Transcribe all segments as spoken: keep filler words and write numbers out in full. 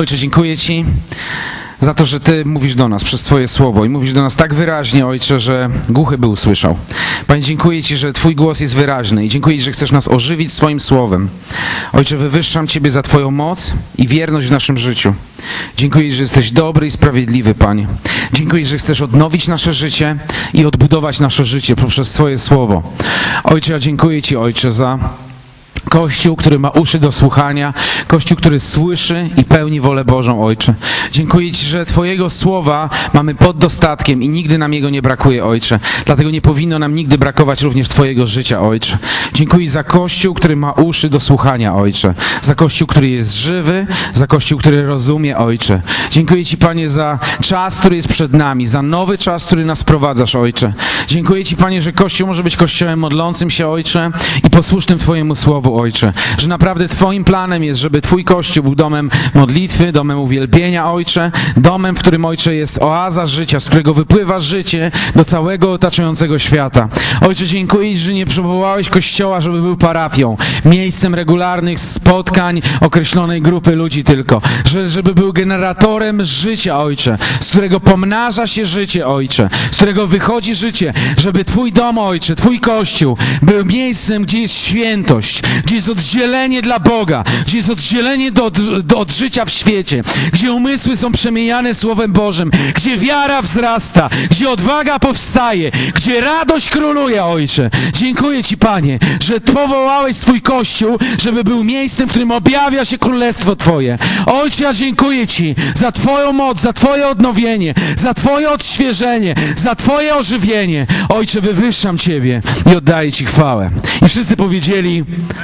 Ojcze, dziękuję Ci za to, że Ty mówisz do nas przez Twoje słowo i mówisz do nas tak wyraźnie, Ojcze, że głuchy by usłyszał. Panie, dziękuję Ci, że Twój głos jest wyraźny i dziękuję Ci, że chcesz nas ożywić swoim słowem. Ojcze, wywyższam Ciebie za Twoją moc i wierność w naszym życiu. Dziękuję Ci, że jesteś dobry i sprawiedliwy, Panie. Dziękuję Ci, że chcesz odnowić nasze życie i odbudować nasze życie poprzez Twoje słowo. Ojcze, ja dziękuję Ci, Ojcze, za Kościół, który ma uszy do słuchania, Kościół, który słyszy i pełni wolę Bożą, Ojcze. Dziękuję Ci, że Twojego słowa mamy pod dostatkiem i nigdy nam jego nie brakuje, Ojcze. Dlatego nie powinno nam nigdy brakować również Twojego życia, Ojcze. Dziękuję za Kościół, który ma uszy do słuchania, Ojcze. Za Kościół, który jest żywy, za Kościół, który rozumie, Ojcze. Dziękuję Ci, Panie, za czas, który jest przed nami, za nowy czas, który nas prowadzasz, Ojcze. Dziękuję Ci, Panie, że Kościół może być Kościołem modlącym się, Ojcze, i posłusznym Twojemu słowu, Ojcze, że naprawdę Twoim planem jest, żeby Twój Kościół był domem modlitwy, domem uwielbienia, Ojcze, domem, w którym, Ojcze, jest oaza życia, z którego wypływa życie do całego otaczającego świata. Ojcze, dziękuję Ci, że nie przywołałeś Kościoła, żeby był parafią, miejscem regularnych spotkań określonej grupy ludzi tylko, że, żeby był generatorem życia, Ojcze, z którego pomnaża się życie, Ojcze, z którego wychodzi życie, żeby Twój dom, Ojcze, Twój Kościół był miejscem, gdzie jest świętość, gdzie jest oddzielenie dla Boga, gdzie jest oddzielenie do, do, od życia w świecie, gdzie umysły są przemieniane Słowem Bożym, gdzie wiara wzrasta, gdzie odwaga powstaje, gdzie radość króluje, Ojcze. Dziękuję Ci, Panie, że powołałeś swój Kościół, żeby był miejscem, w którym objawia się Królestwo Twoje. Ojcze, ja dziękuję Ci za Twoją moc, za Twoje odnowienie, za Twoje odświeżenie, za Twoje ożywienie. Ojcze, wywyższam Ciebie i oddaję Ci chwałę. I wszyscy powiedzieli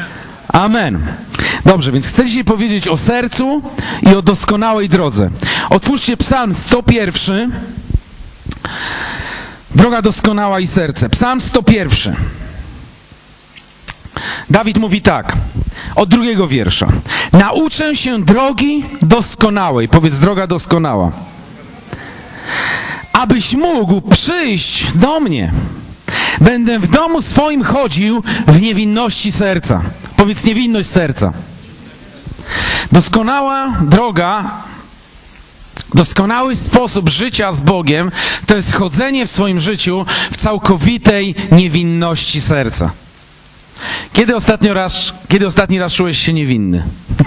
amen. Dobrze, więc chcę dzisiaj powiedzieć o sercu i o doskonałej drodze. Otwórzcie Psalm sto jeden. Droga doskonała i serce. Psalm sto jeden. Dawid mówi tak, od drugiego wiersza. Nauczę się drogi doskonałej. Powiedz, droga doskonała. Abyś mógł przyjść do mnie. Będę w domu swoim chodził w niewinności serca. Powiedz, niewinność serca. Doskonała droga, doskonały sposób życia z Bogiem to jest chodzenie w swoim życiu w całkowitej niewinności serca. Kiedy ostatnio raz, kiedy ostatni raz czułeś się niewinny?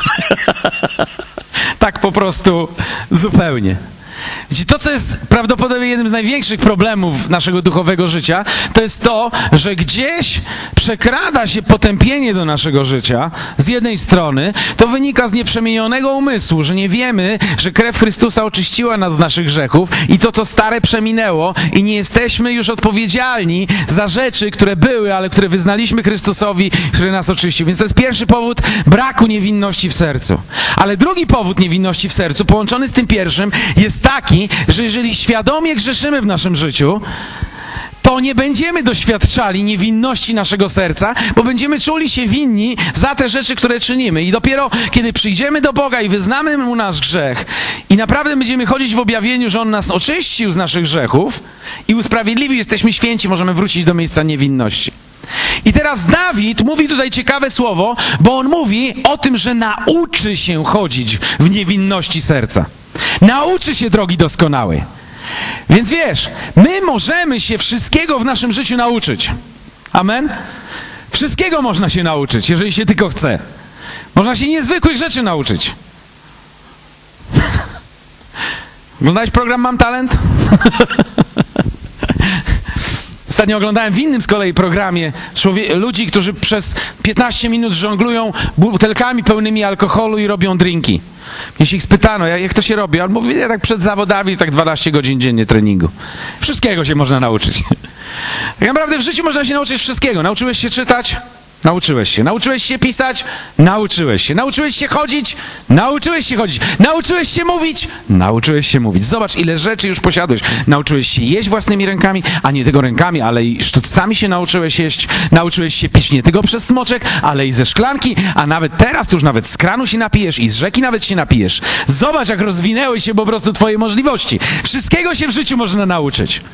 Tak po prostu zupełnie. Wiecie, to, co jest prawdopodobnie jednym z największych problemów naszego duchowego życia, to jest to, że gdzieś przekrada się potępienie do naszego życia. Z jednej strony to wynika z nieprzemienionego umysłu, że nie wiemy, że krew Chrystusa oczyściła nas z naszych grzechów i to, co stare, przeminęło i nie jesteśmy już odpowiedzialni za rzeczy, które były, ale które wyznaliśmy Chrystusowi, który nas oczyścił. Więc to jest pierwszy powód braku niewinności w sercu. Ale drugi powód niewinności w sercu, połączony z tym pierwszym, jest taki, że jeżeli świadomie grzeszymy w naszym życiu, to nie będziemy doświadczali niewinności naszego serca, bo będziemy czuli się winni za te rzeczy, które czynimy. I dopiero kiedy przyjdziemy do Boga i wyznamy Mu nasz grzech i naprawdę będziemy chodzić w objawieniu, że On nas oczyścił z naszych grzechów i usprawiedliwił, jesteśmy święci, możemy wrócić do miejsca niewinności. I teraz Dawid mówi tutaj ciekawe słowo, bo on mówi o tym, że nauczy się chodzić w niewinności serca. Nauczy się drogi doskonałej. Więc wiesz, my możemy się wszystkiego w naszym życiu nauczyć. Amen? Wszystkiego można się nauczyć, jeżeli się tylko chce. Można się niezwykłych rzeczy nauczyć. Oglądałeś program Mam Talent? Ostatnio oglądałem w innym z kolei programie człowie- ludzi, którzy przez piętnaście minut żonglują butelkami pełnymi alkoholu i robią drinki. Jeśli ich spytano, jak, jak to się robi, on mówi, ja tak przed zawodami, tak dwanaście godzin dziennie treningu. Wszystkiego się można nauczyć. Tak naprawdę w życiu można się nauczyć wszystkiego. Nauczyłeś się czytać? Nauczyłeś się. Nauczyłeś się pisać? Nauczyłeś się. Nauczyłeś się chodzić? Nauczyłeś się chodzić. Nauczyłeś się mówić? Nauczyłeś się mówić. Zobacz, ile rzeczy już posiadłeś. Nauczyłeś się jeść własnymi rękami, a nie tylko rękami, ale i sztućcami się nauczyłeś jeść. Nauczyłeś się pić nie tylko przez smoczek, ale i ze szklanki, a nawet teraz to już nawet z kranu się napijesz i z rzeki nawet się napijesz. Zobacz, jak rozwinęły się po prostu twoje możliwości. Wszystkiego się w życiu można nauczyć.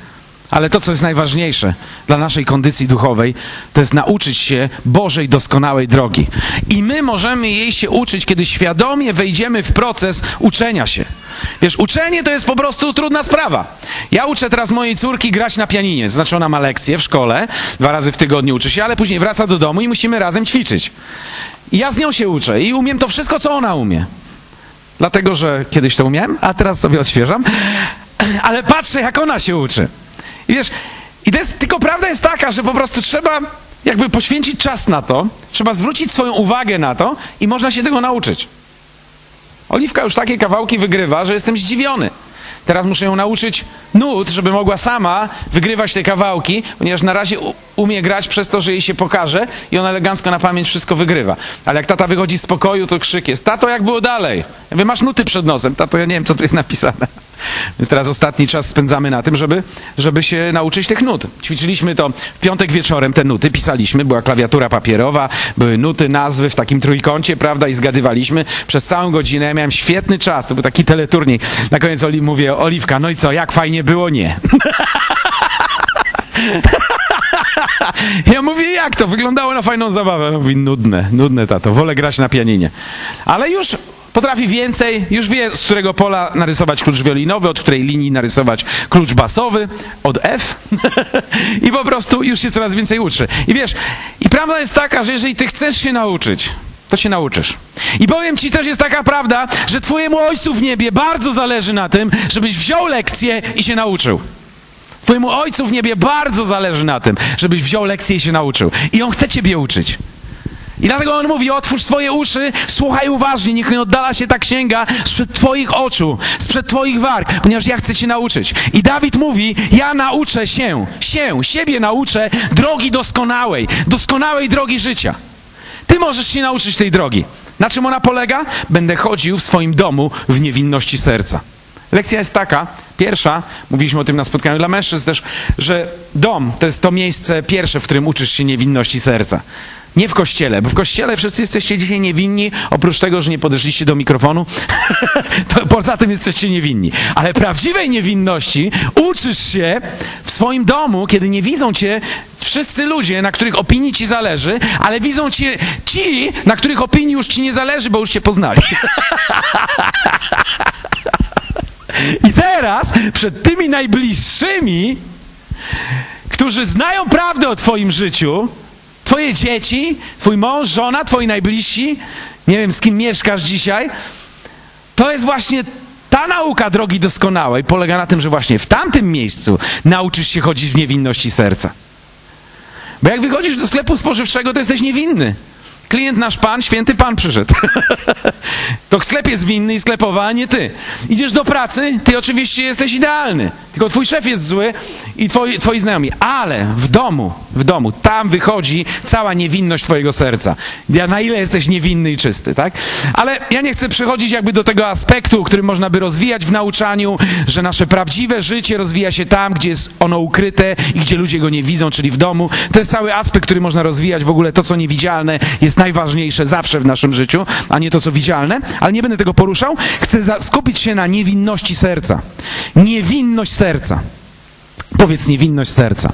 Ale to, co jest najważniejsze dla naszej kondycji duchowej, to jest nauczyć się Bożej doskonałej drogi. I my możemy jej się uczyć, kiedy świadomie wejdziemy w proces uczenia się. Wiesz, uczenie to jest po prostu trudna sprawa. Ja uczę teraz mojej córki grać na pianinie. Znaczy ona ma lekcje w szkole, dwa razy w tygodniu uczy się, ale później wraca do domu i musimy razem ćwiczyć. I ja z nią się uczę i umiem to wszystko, co ona umie. Dlatego, że kiedyś to umiałem, a teraz sobie odświeżam. Ale patrzę, jak ona się uczy. I wiesz, i to jest, tylko prawda jest taka, że po prostu trzeba jakby poświęcić czas na to, trzeba zwrócić swoją uwagę na to i można się tego nauczyć. Oliwka już takie kawałki wygrywa, że jestem zdziwiony. Teraz muszę ją nauczyć nut, żeby mogła sama wygrywać te kawałki, ponieważ na razie umie grać przez to, że jej się pokaże i ona elegancko na pamięć wszystko wygrywa. Ale jak tata wychodzi z pokoju, to krzyk jest: tato, jak było dalej? Ja mówię: masz nuty przed nosem. Tato, ja nie wiem, co tu jest napisane. Więc teraz ostatni czas spędzamy na tym, żeby, żeby się nauczyć tych nut. Ćwiczyliśmy to w piątek wieczorem, te nuty pisaliśmy, była klawiatura papierowa, były nuty, nazwy w takim trójkącie, prawda, i zgadywaliśmy przez całą godzinę. Ja miałem świetny czas, to był taki teleturniej. Na koniec Oli, mówię: Oliwka, no i co, jak fajnie było? Nie. Ja mówię: jak to? Wyglądało na fajną zabawę. Mówi: nudne, nudne, tato, wolę grać na pianinie. Ale już potrafi więcej, już wie, z którego pola narysować klucz wiolinowy, od której linii narysować klucz basowy, od F. I po prostu już się coraz więcej uczy. I wiesz, i prawda jest taka, że jeżeli ty chcesz się nauczyć, to się nauczysz. I powiem ci, też jest taka prawda, że twojemu Ojcu w niebie bardzo zależy na tym, żebyś wziął lekcję i się nauczył. Twojemu Ojcu w niebie bardzo zależy na tym, żebyś wziął lekcję i się nauczył. I On chce ciebie uczyć. I dlatego On mówi: otwórz swoje uszy, słuchaj uważnie, niech nie oddala się ta księga sprzed twoich oczu, sprzed twoich warg, ponieważ ja chcę cię nauczyć. I Dawid mówi: ja nauczę się, się, siebie nauczę drogi doskonałej, doskonałej drogi życia. Ty możesz się nauczyć tej drogi. Na czym ona polega? Będę chodził w swoim domu w niewinności serca. Lekcja jest taka, pierwsza, mówiliśmy o tym na spotkaniu dla mężczyzn też, że dom to jest to miejsce pierwsze, w którym uczysz się niewinności serca. Nie w kościele, bo w kościele wszyscy jesteście dzisiaj niewinni, oprócz tego, że nie podeszliście do mikrofonu, to poza tym jesteście niewinni. Ale prawdziwej niewinności uczysz się w swoim domu, kiedy nie widzą cię wszyscy ludzie, na których opinii ci zależy, ale widzą cię ci, na których opinii już ci nie zależy, bo już cię poznali. I teraz przed tymi najbliższymi, którzy znają prawdę o twoim życiu, twoje dzieci, twój mąż, żona, twoi najbliżsi, nie wiem, z kim mieszkasz dzisiaj, to jest właśnie ta nauka drogi doskonałej, polega na tym, że właśnie w tamtym miejscu nauczysz się chodzić w niewinności serca. Bo jak wychodzisz do sklepu spożywczego, to jesteś niewinny. Klient nasz Pan, święty Pan przyszedł. To sklep jest winny i sklepowa, a nie ty. Idziesz do pracy, ty oczywiście jesteś idealny. Tylko twój szef jest zły i twoi, twoi znajomi. Ale w domu, w domu, tam wychodzi cała niewinność twojego serca. Ja, na ile jesteś niewinny i czysty, tak? Ale ja nie chcę przechodzić jakby do tego aspektu, który można by rozwijać w nauczaniu, że nasze prawdziwe życie rozwija się tam, gdzie jest ono ukryte i gdzie ludzie go nie widzą, czyli w domu. To jest cały aspekt, który można rozwijać. W ogóle to, co niewidzialne, jest najważniejsze zawsze w naszym życiu, a nie to, co widzialne. Ale nie będę tego poruszał. Chcę skupić się na niewinności serca. Niewinność serca. Powiedz: niewinność serca.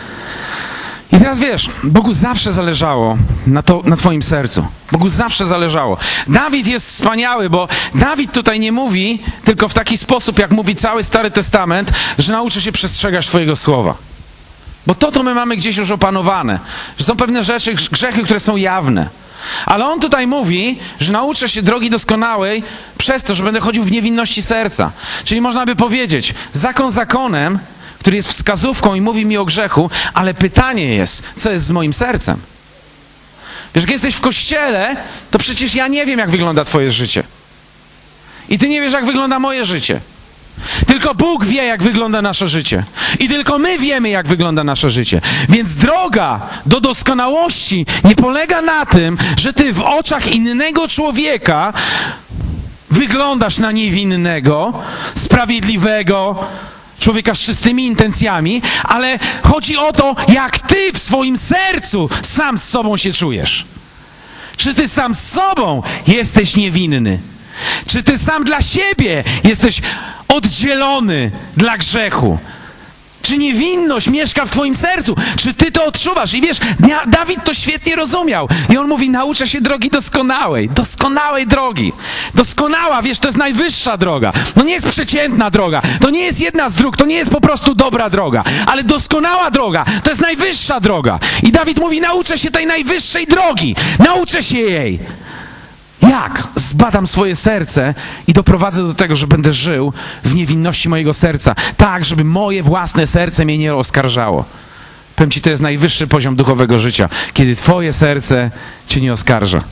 I teraz wiesz, Bogu zawsze zależało na, to, na twoim sercu. Bogu zawsze zależało. Dawid jest wspaniały, bo Dawid tutaj nie mówi tylko w taki sposób, jak mówi cały Stary Testament, że nauczy się przestrzegać twojego słowa. Bo to to my mamy gdzieś już opanowane. Że są pewne rzeczy, grzechy, które są jawne. Ale on tutaj mówi, że nauczę się drogi doskonałej przez to, że będę chodził w niewinności serca. Czyli można by powiedzieć, zakon zakonem, który jest wskazówką i mówi mi o grzechu, ale pytanie jest, co jest z moim sercem? Wiesz, jak jesteś w kościele, to przecież ja nie wiem, jak wygląda twoje życie. I ty nie wiesz, jak wygląda moje życie. Tylko Bóg wie, jak wygląda nasze życie. I tylko my wiemy, jak wygląda nasze życie. Więc droga do doskonałości nie polega na tym, że ty w oczach innego człowieka wyglądasz na niewinnego, sprawiedliwego, człowieka z czystymi intencjami, ale chodzi o to, jak ty w swoim sercu sam z sobą się czujesz. Czy ty sam z sobą jesteś niewinny? Czy ty sam dla siebie jesteś oddzielony dla grzechu? Czy niewinność mieszka w twoim sercu? Czy ty to odczuwasz? I wiesz, Dawid to świetnie rozumiał. I on mówi, nauczę się drogi doskonałej. Doskonałej drogi. Doskonała, wiesz, to jest najwyższa droga. No nie jest przeciętna droga. To nie jest jedna z dróg. To nie jest po prostu dobra droga. Ale doskonała droga. To jest najwyższa droga. I Dawid mówi, nauczę się tej najwyższej drogi. Nauczę się jej. Jak? Zbadam swoje serce i doprowadzę do tego, że będę żył w niewinności mojego serca. Tak, żeby moje własne serce mnie nie oskarżało. Powiem ci, to jest najwyższy poziom duchowego życia, kiedy twoje serce cię nie oskarża.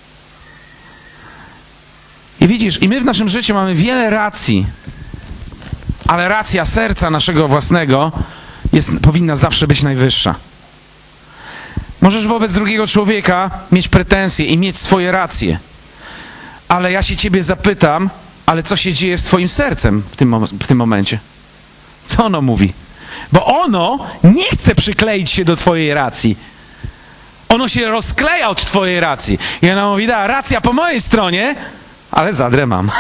I widzisz, i my w naszym życiu mamy wiele racji, ale racja serca naszego własnego jest, powinna zawsze być najwyższa. Możesz wobec drugiego człowieka mieć pretensje i mieć swoje racje. Ale ja się ciebie zapytam, ale co się dzieje z twoim sercem w tym, w tym momencie? Co ono mówi? Bo ono nie chce przykleić się do twojej racji. Ono się rozkleja od twojej racji. I ono mówi, da, racja po mojej stronie, ale zadrę mam.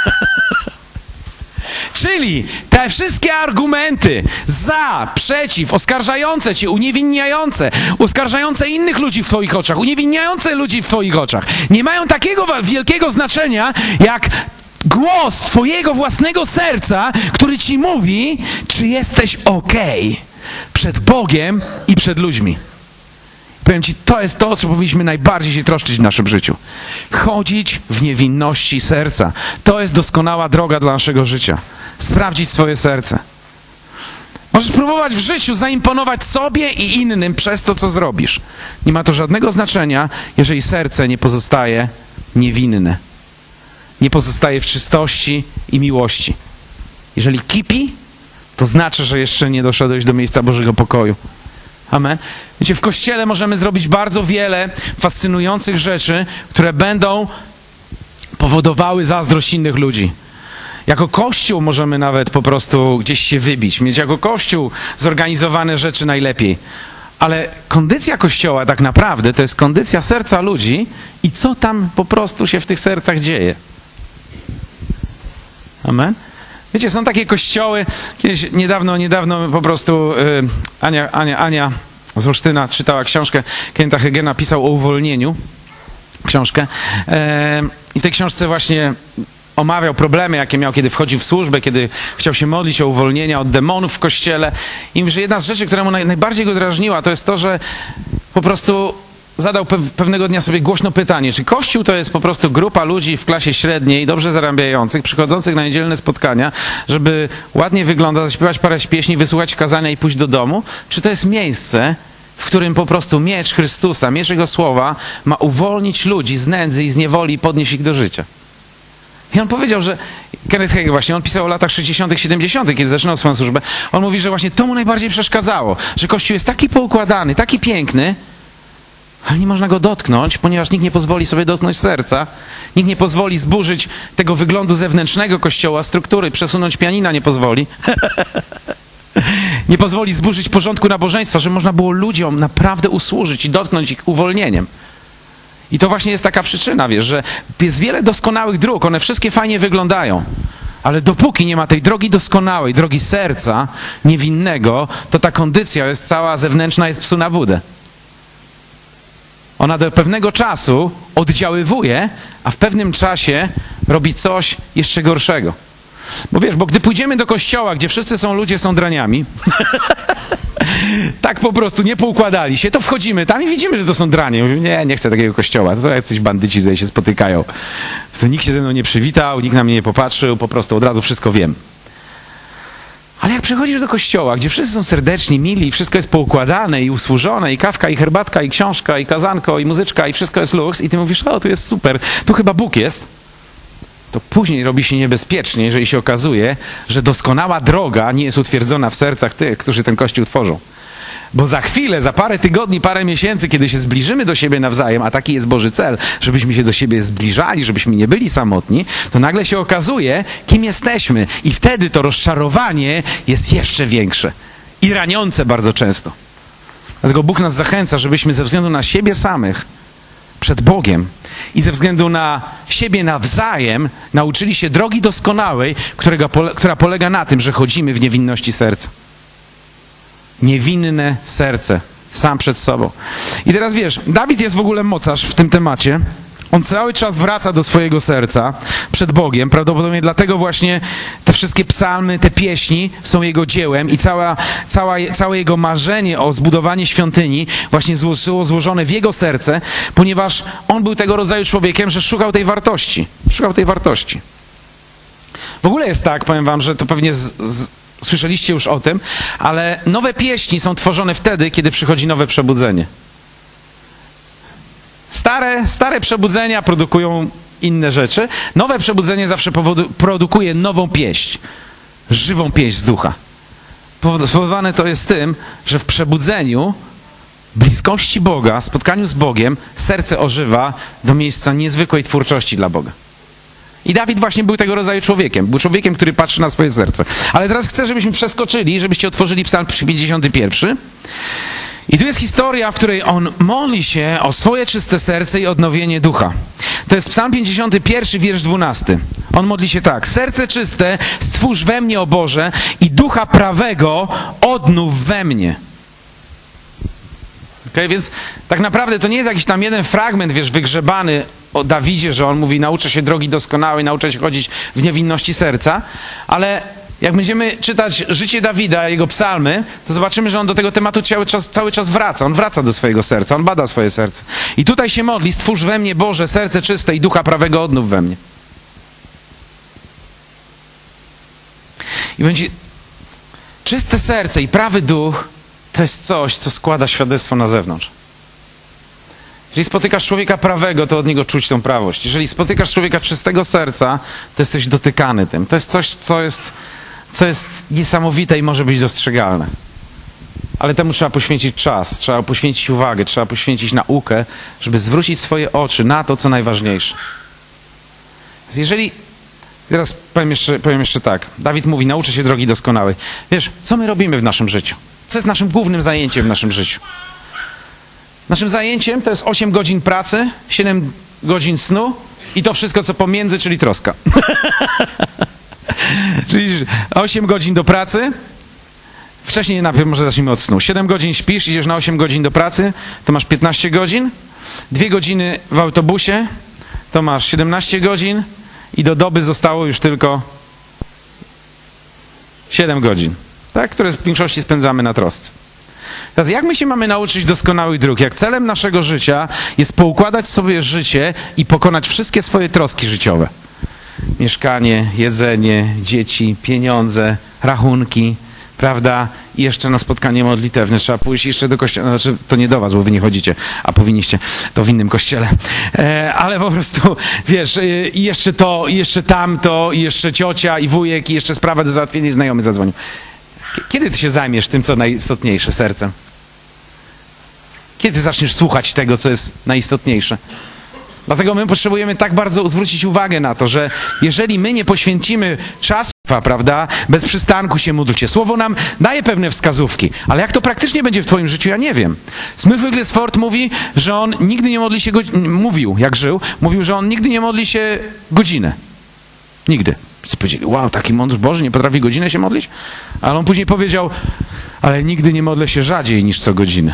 Czyli te wszystkie argumenty za, przeciw, oskarżające cię, uniewinniające, oskarżające innych ludzi w twoich oczach, uniewinniające ludzi w twoich oczach, nie mają takiego wielkiego znaczenia, jak głos twojego własnego serca, który ci mówi, czy jesteś okej przed Bogiem i przed ludźmi. Powiem ci, to jest to, co powinniśmy najbardziej się troszczyć w naszym życiu. Chodzić w niewinności serca. To jest doskonała droga dla naszego życia. Sprawdzić swoje serce. Możesz próbować w życiu zaimponować sobie i innym przez to, co zrobisz. Nie ma to żadnego znaczenia, jeżeli serce nie pozostaje niewinne. Nie pozostaje w czystości i miłości. Jeżeli kipi, to znaczy, że jeszcze nie doszedłeś do miejsca Bożego pokoju. Amen. Wiecie, w Kościele możemy zrobić bardzo wiele fascynujących rzeczy, które będą powodowały zazdrość innych ludzi. Jako Kościół możemy nawet po prostu gdzieś się wybić, mieć jako Kościół zorganizowane rzeczy najlepiej. Ale kondycja Kościoła tak naprawdę to jest kondycja serca ludzi i co tam po prostu się w tych sercach dzieje. Amen. Wiecie, są takie kościoły, kiedyś niedawno, niedawno po prostu yy, Ania, Ania, Ania z Olsztyna czytała książkę, Kennetha Hagina pisał o uwolnieniu, książkę yy, i w tej książce właśnie omawiał problemy, jakie miał, kiedy wchodził w służbę, kiedy chciał się modlić o uwolnienia od demonów w Kościele. I mówi, że jedna z rzeczy, która mu naj, najbardziej go drażniła, to jest to, że po prostu zadał pe pewnego dnia sobie głośno pytanie, czy Kościół to jest po prostu grupa ludzi w klasie średniej, dobrze zarabiających, przychodzących na niedzielne spotkania, żeby ładnie wyglądać, zaśpiewać parę pieśni, wysłuchać kazania i pójść do domu, czy to jest miejsce, w którym po prostu miecz Chrystusa, miecz Jego Słowa ma uwolnić ludzi z nędzy i z niewoli i podnieść ich do życia. I on powiedział, że Kenneth Hagin właśnie, on pisał o latach sześćdziesiątych, siedemdziesiątych, kiedy zaczynał swoją służbę, on mówi, że właśnie to mu najbardziej przeszkadzało, że Kościół jest taki poukładany, taki piękny, ale nie można go dotknąć, ponieważ nikt nie pozwoli sobie dotknąć serca, nikt nie pozwoli zburzyć tego wyglądu zewnętrznego Kościoła, struktury, przesunąć pianina nie pozwoli. Nie pozwoli zburzyć porządku nabożeństwa, żeby można było ludziom naprawdę usłużyć i dotknąć ich uwolnieniem. I to właśnie jest taka przyczyna, wiesz, że jest wiele doskonałych dróg, one wszystkie fajnie wyglądają, ale dopóki nie ma tej drogi doskonałej, drogi serca niewinnego, to ta kondycja jest cała zewnętrzna, jest psu na budę. Ona do pewnego czasu oddziaływuje, a w pewnym czasie robi coś jeszcze gorszego. Bo wiesz, bo gdy pójdziemy do kościoła, gdzie wszyscy są ludzie, są draniami, tak po prostu nie poukładali się, to wchodzimy tam i widzimy, że to są dranie. Mówimy, nie, nie chcę takiego kościoła, to jacyś bandyci tutaj się spotykają. Nikt się ze mną nie przywitał, nikt na mnie nie popatrzył, po prostu od razu wszystko wiem. Ale jak przychodzisz do kościoła, gdzie wszyscy są serdeczni, mili, wszystko jest poukładane i usłużone, i kawka, i herbatka, i książka, i kazanko, i muzyczka, i wszystko jest luks, i ty mówisz, o, tu jest super, tu chyba Bóg jest, to później robi się niebezpiecznie, jeżeli się okazuje, że doskonała droga nie jest utwierdzona w sercach tych, którzy ten kościół tworzą. Bo za chwilę, za parę tygodni, parę miesięcy, kiedy się zbliżymy do siebie nawzajem, a taki jest Boży cel, żebyśmy się do siebie zbliżali, żebyśmy nie byli samotni, to nagle się okazuje, kim jesteśmy. I wtedy to rozczarowanie jest jeszcze większe. I raniące bardzo często. Dlatego Bóg nas zachęca, żebyśmy ze względu na siebie samych, przed Bogiem i ze względu na siebie nawzajem nauczyli się drogi doskonałej, którego, która polega na tym, że chodzimy w niewinności serca. niewinne serce, sam przed sobą. I teraz wiesz, Dawid jest w ogóle mocarz w tym temacie. On cały czas wraca do swojego serca przed Bogiem. Prawdopodobnie dlatego właśnie te wszystkie psalmy, te pieśni są jego dziełem i cała, cała, całe jego marzenie o zbudowanie świątyni właśnie było złożone w jego serce, ponieważ on był tego rodzaju człowiekiem, że szukał tej wartości. Szukał tej wartości. W ogóle jest tak, powiem wam, że to pewnie z, z, słyszeliście już o tym, ale nowe pieśni są tworzone wtedy, kiedy przychodzi nowe przebudzenie. Stare, stare przebudzenia produkują inne rzeczy. Nowe przebudzenie zawsze powodu, produkuje nową pieśń. Żywą pieśń z ducha. Spowodowane to jest tym, że w przebudzeniu, bliskości Boga, spotkaniu z Bogiem, serce ożywa do miejsca niezwykłej twórczości dla Boga. I Dawid właśnie był tego rodzaju człowiekiem. Był człowiekiem, który patrzy na swoje serce. Ale teraz chcę, żebyśmy przeskoczyli, żebyście otworzyli Psalm pięćdziesiąty pierwszy. I tu jest historia, w której on modli się o swoje czyste serce i odnowienie ducha. To jest Psalm pięćdziesiąty pierwszy, wiersz dwunasty. On modli się tak. Serce czyste stwórz we mnie, o Boże, i ducha prawego odnów we mnie. Okay? Więc tak naprawdę to nie jest jakiś tam jeden fragment, wiesz, wygrzebany o Dawidzie, że on mówi, nauczę się drogi doskonałej, nauczę się chodzić w niewinności serca, ale jak będziemy czytać życie Dawida, jego psalmy, to zobaczymy, że on do tego tematu cały czas, cały czas wraca. On wraca do swojego serca, on bada swoje serce. I tutaj się modli, stwórz we mnie, Boże, serce czyste i ducha prawego odnów we mnie. I będzie czyste serce i prawy duch to jest coś, co składa świadectwo na zewnątrz. Jeżeli spotykasz człowieka prawego, to od niego czuć tą prawość. Jeżeli spotykasz człowieka czystego serca, to jesteś dotykany tym. To jest coś, co jest, co jest niesamowite i może być dostrzegalne. Ale temu trzeba poświęcić czas, trzeba poświęcić uwagę, trzeba poświęcić naukę, żeby zwrócić swoje oczy na to, co najważniejsze. Więc jeżeli... Teraz powiem jeszcze, powiem jeszcze tak. Dawid mówi, nauczę się drogi doskonałej. Wiesz, co my robimy w naszym życiu? Co jest naszym głównym zajęciem w naszym życiu? Naszym zajęciem to jest osiem godzin pracy, siedem godzin snu i to wszystko, co pomiędzy, czyli troska. Czyli osiem godzin do pracy, wcześniej najpierw może zacznijmy od snu. siedem godzin śpisz, idziesz na osiem godzin do pracy, to masz piętnaście godzin, dwie godziny w autobusie, to masz siedemnaście godzin i do doby zostało już tylko siedem godzin, tak? Które w większości spędzamy na trosce. Teraz jak my się mamy nauczyć doskonałych dróg? Jak celem naszego życia jest poukładać sobie życie i pokonać wszystkie swoje troski życiowe. Mieszkanie, jedzenie, dzieci, pieniądze, rachunki, prawda? I jeszcze na spotkanie modlitewne trzeba pójść jeszcze do kościoła. Znaczy, to nie do was, bo wy nie chodzicie, a powinniście, to w innym kościele. E, ale po prostu, wiesz, i jeszcze to, i jeszcze tamto, i jeszcze ciocia, i wujek, i jeszcze sprawa do załatwienia, znajomy zadzwonił. Kiedy ty się zajmiesz tym, co najistotniejsze, sercem? Kiedy zaczniesz słuchać tego, co jest najistotniejsze? Dlatego my potrzebujemy tak bardzo zwrócić uwagę na to, że jeżeli my nie poświęcimy czasu, prawda, bez przystanku się módlcie. Słowo nam daje pewne wskazówki, ale jak to praktycznie będzie w twoim życiu, ja nie wiem. Smith Wigglesworth mówi, że on nigdy nie modli się, go... mówił, jak żył, mówił, że on nigdy nie modli się godzinę. Nigdy. Wszyscy powiedzieli, wow, taki mądry Boży, nie potrafi godzinę się modlić? Ale on później powiedział, ale nigdy nie modlę się rzadziej niż co godzinę.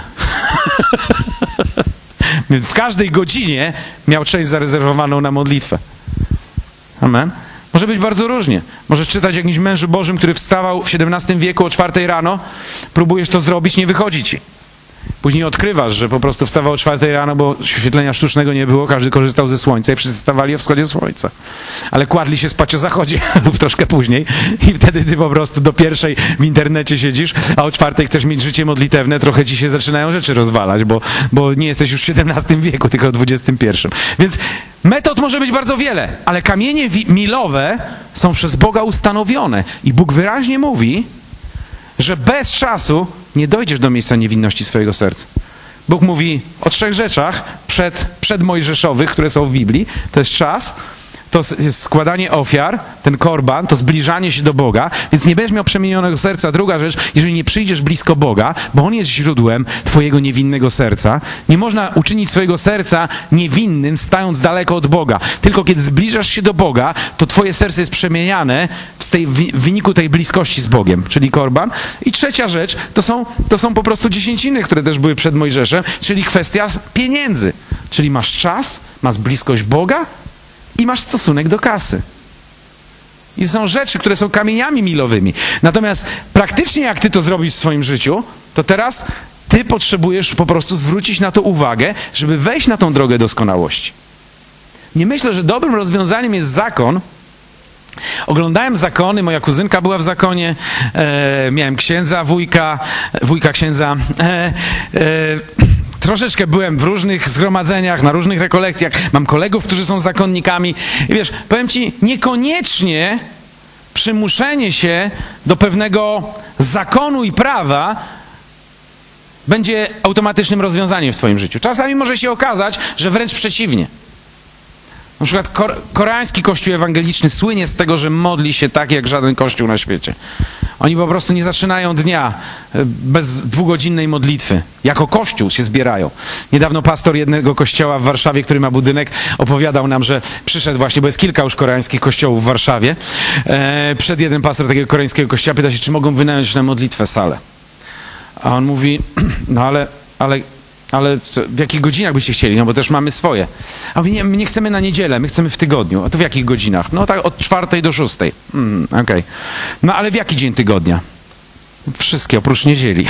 Więc w każdej godzinie miał część zarezerwowaną na modlitwę. Amen. Może być bardzo różnie. Możesz czytać o jakimś mężu Bożym, który wstawał w siedemnastym wieku o czwartej rano, próbujesz to zrobić, nie wychodzi ci. Później odkrywasz, że po prostu wstawał o czwartej rano, bo świetlenia sztucznego nie było, każdy korzystał ze słońca i wszyscy stawali o wschodzie słońca. Ale kładli się spać o zachodzie lub troszkę później i wtedy ty po prostu do pierwszej w internecie siedzisz, a o czwartej chcesz mieć życie modlitewne, trochę ci się zaczynają rzeczy rozwalać, bo, bo nie jesteś już w siedemnastym wieku, tylko w dwudziestym pierwszym. Więc metod może być bardzo wiele, ale kamienie milowe są przez Boga ustanowione i Bóg wyraźnie mówi, że bez czasu nie dojdziesz do miejsca niewinności swojego serca. Bóg mówi o trzech rzeczach przed, przed Mojżeszowych, które są w Biblii. To jest czas, to jest składanie ofiar, ten korban, to zbliżanie się do Boga, więc nie będziesz miał przemienionego serca. Druga rzecz, jeżeli nie przyjdziesz blisko Boga, bo On jest źródłem twojego niewinnego serca, nie można uczynić swojego serca niewinnym, stając daleko od Boga. Tylko kiedy zbliżasz się do Boga, to twoje serce jest przemieniane w, tej, w wyniku tej bliskości z Bogiem, czyli korban. I trzecia rzecz, to są, to są po prostu dziesięciny, które też były przed Mojżeszem, czyli kwestia pieniędzy. Czyli masz czas, masz bliskość Boga i masz stosunek do kasy. I są rzeczy, które są kamieniami milowymi. Natomiast praktycznie jak ty to zrobisz w swoim życiu, to teraz ty potrzebujesz po prostu zwrócić na to uwagę, żeby wejść na tą drogę doskonałości. Nie myślę, że dobrym rozwiązaniem jest zakon. Oglądałem zakony, moja kuzynka była w zakonie, e, miałem księdza, wujka, wujka księdza. E, e, Troszeczkę byłem w różnych zgromadzeniach, na różnych rekolekcjach. Mam kolegów, którzy są zakonnikami. I wiesz, powiem ci, niekoniecznie przymuszenie się do pewnego zakonu i prawa będzie automatycznym rozwiązaniem w twoim życiu. Czasami może się okazać, że wręcz przeciwnie. Na przykład kor- koreański kościół ewangeliczny słynie z tego, że modli się tak jak żaden kościół na świecie. Oni po prostu nie zaczynają dnia bez dwugodzinnej modlitwy. Jako kościół się zbierają. Niedawno pastor jednego kościoła w Warszawie, który ma budynek, opowiadał nam, że przyszedł właśnie, bo jest kilka już koreańskich kościołów w Warszawie. E, przed jeden pastor takiego koreańskiego kościoła pyta się, czy mogą wynająć na modlitwę salę. A on mówi, no ale, ale Ale co, w jakich godzinach byście chcieli? No bo też mamy swoje. A mówi, nie, my nie chcemy na niedzielę, my chcemy w tygodniu. A to w jakich godzinach? No tak od czwartej do szóstej. Mm, okej. Okay. No ale w jaki dzień tygodnia? Wszystkie, oprócz niedzieli.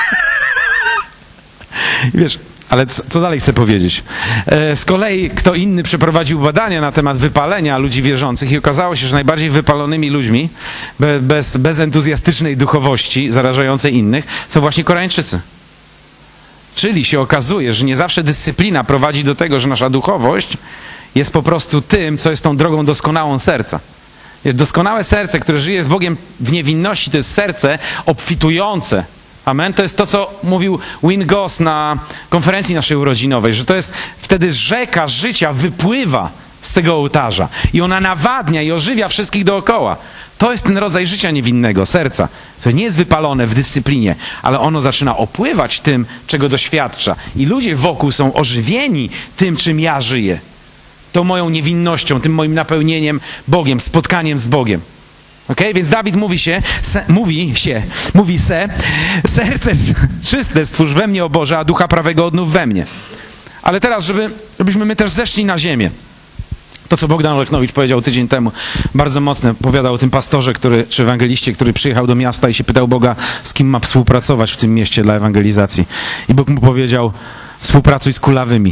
Wiesz, ale co, co dalej chcę powiedzieć? E, z kolei kto inny przeprowadził badania na temat wypalenia ludzi wierzących i okazało się, że najbardziej wypalonymi ludźmi, be, bez, bez entuzjastycznej duchowości zarażającej innych, są właśnie Koreańczycy. Czyli się okazuje, że nie zawsze dyscyplina prowadzi do tego, że nasza duchowość jest po prostu tym, co jest tą drogą doskonałą serca. Jest doskonałe serce, które żyje z Bogiem w niewinności, to jest serce obfitujące. Amen? To jest to, co mówił Win Goss na konferencji naszej urodzinowej, że to jest wtedy rzeka życia wypływa z tego ołtarza i ona nawadnia i ożywia wszystkich dookoła. To jest ten rodzaj życia niewinnego, serca. To nie jest wypalone w dyscyplinie, ale ono zaczyna opływać tym, czego doświadcza. I ludzie wokół są ożywieni tym, czym ja żyję. Tą moją niewinnością, tym moim napełnieniem Bogiem, spotkaniem z Bogiem. Okay? Więc Dawid mówi się, se, mówi się, mówi se, serce czyste stwórz we mnie, o Boże, a ducha prawego odnów we mnie. Ale teraz, żeby, żebyśmy my też zeszli na ziemię. To, co Bogdan Olechnowicz powiedział tydzień temu, bardzo mocne, opowiadał o tym pastorze, który, czy ewangeliście, który przyjechał do miasta i się pytał Boga, z kim ma współpracować w tym mieście dla ewangelizacji. I Bóg mu powiedział, współpracuj z kulawymi.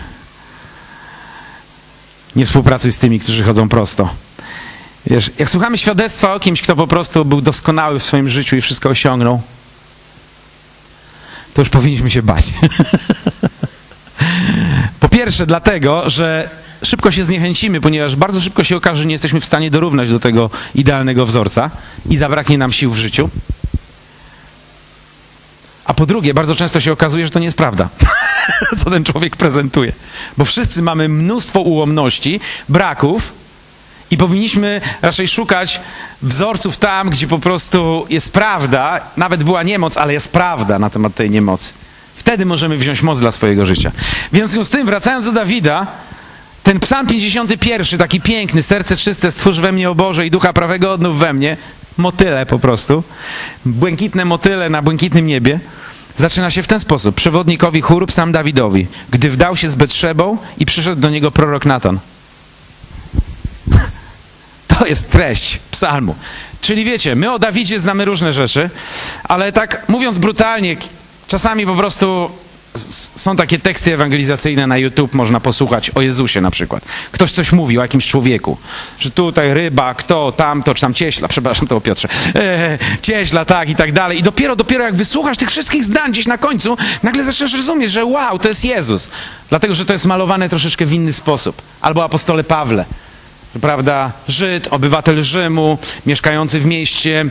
Nie współpracuj z tymi, którzy chodzą prosto. Wiesz, jak słuchamy świadectwa o kimś, kto po prostu był doskonały w swoim życiu i wszystko osiągnął, to już powinniśmy się bać. Po pierwsze dlatego, że szybko się zniechęcimy, ponieważ bardzo szybko się okaże, że nie jesteśmy w stanie dorównać do tego idealnego wzorca i zabraknie nam sił w życiu. A po drugie, bardzo często się okazuje, że to nie jest prawda, co ten człowiek prezentuje. Bo wszyscy mamy mnóstwo ułomności, braków i powinniśmy raczej szukać wzorców tam, gdzie po prostu jest prawda, nawet była niemoc, ale jest prawda na temat tej niemocy. Wtedy możemy wziąć moc dla swojego życia. W związku z tym, wracając do Dawida, ten psalm pięćdziesiąty pierwszy, taki piękny, serce czyste stwórz we mnie, o Boże, i ducha prawego odnów we mnie, motyle po prostu, błękitne motyle na błękitnym niebie, zaczyna się w ten sposób. Przewodnikowi chóru psalm Dawidowi, gdy wdał się z Betszebą i przyszedł do niego prorok Natan. To jest treść psalmu. Czyli wiecie, my o Dawidzie znamy różne rzeczy, ale tak mówiąc brutalnie, czasami po prostu są takie teksty ewangelizacyjne na YouTube, można posłuchać o Jezusie na przykład. Ktoś coś mówi o jakimś człowieku, że tutaj ryba, kto, tamto, czy tam cieśla, przepraszam, to o Piotrze, eee, cieśla, tak i tak dalej. I dopiero, dopiero jak wysłuchasz tych wszystkich zdań gdzieś na końcu, nagle zaczynasz rozumieć, że wow, to jest Jezus. Dlatego, że to jest malowane troszeczkę w inny sposób. Albo apostole Pawle, prawda, Żyd, obywatel Rzymu, mieszkający w mieście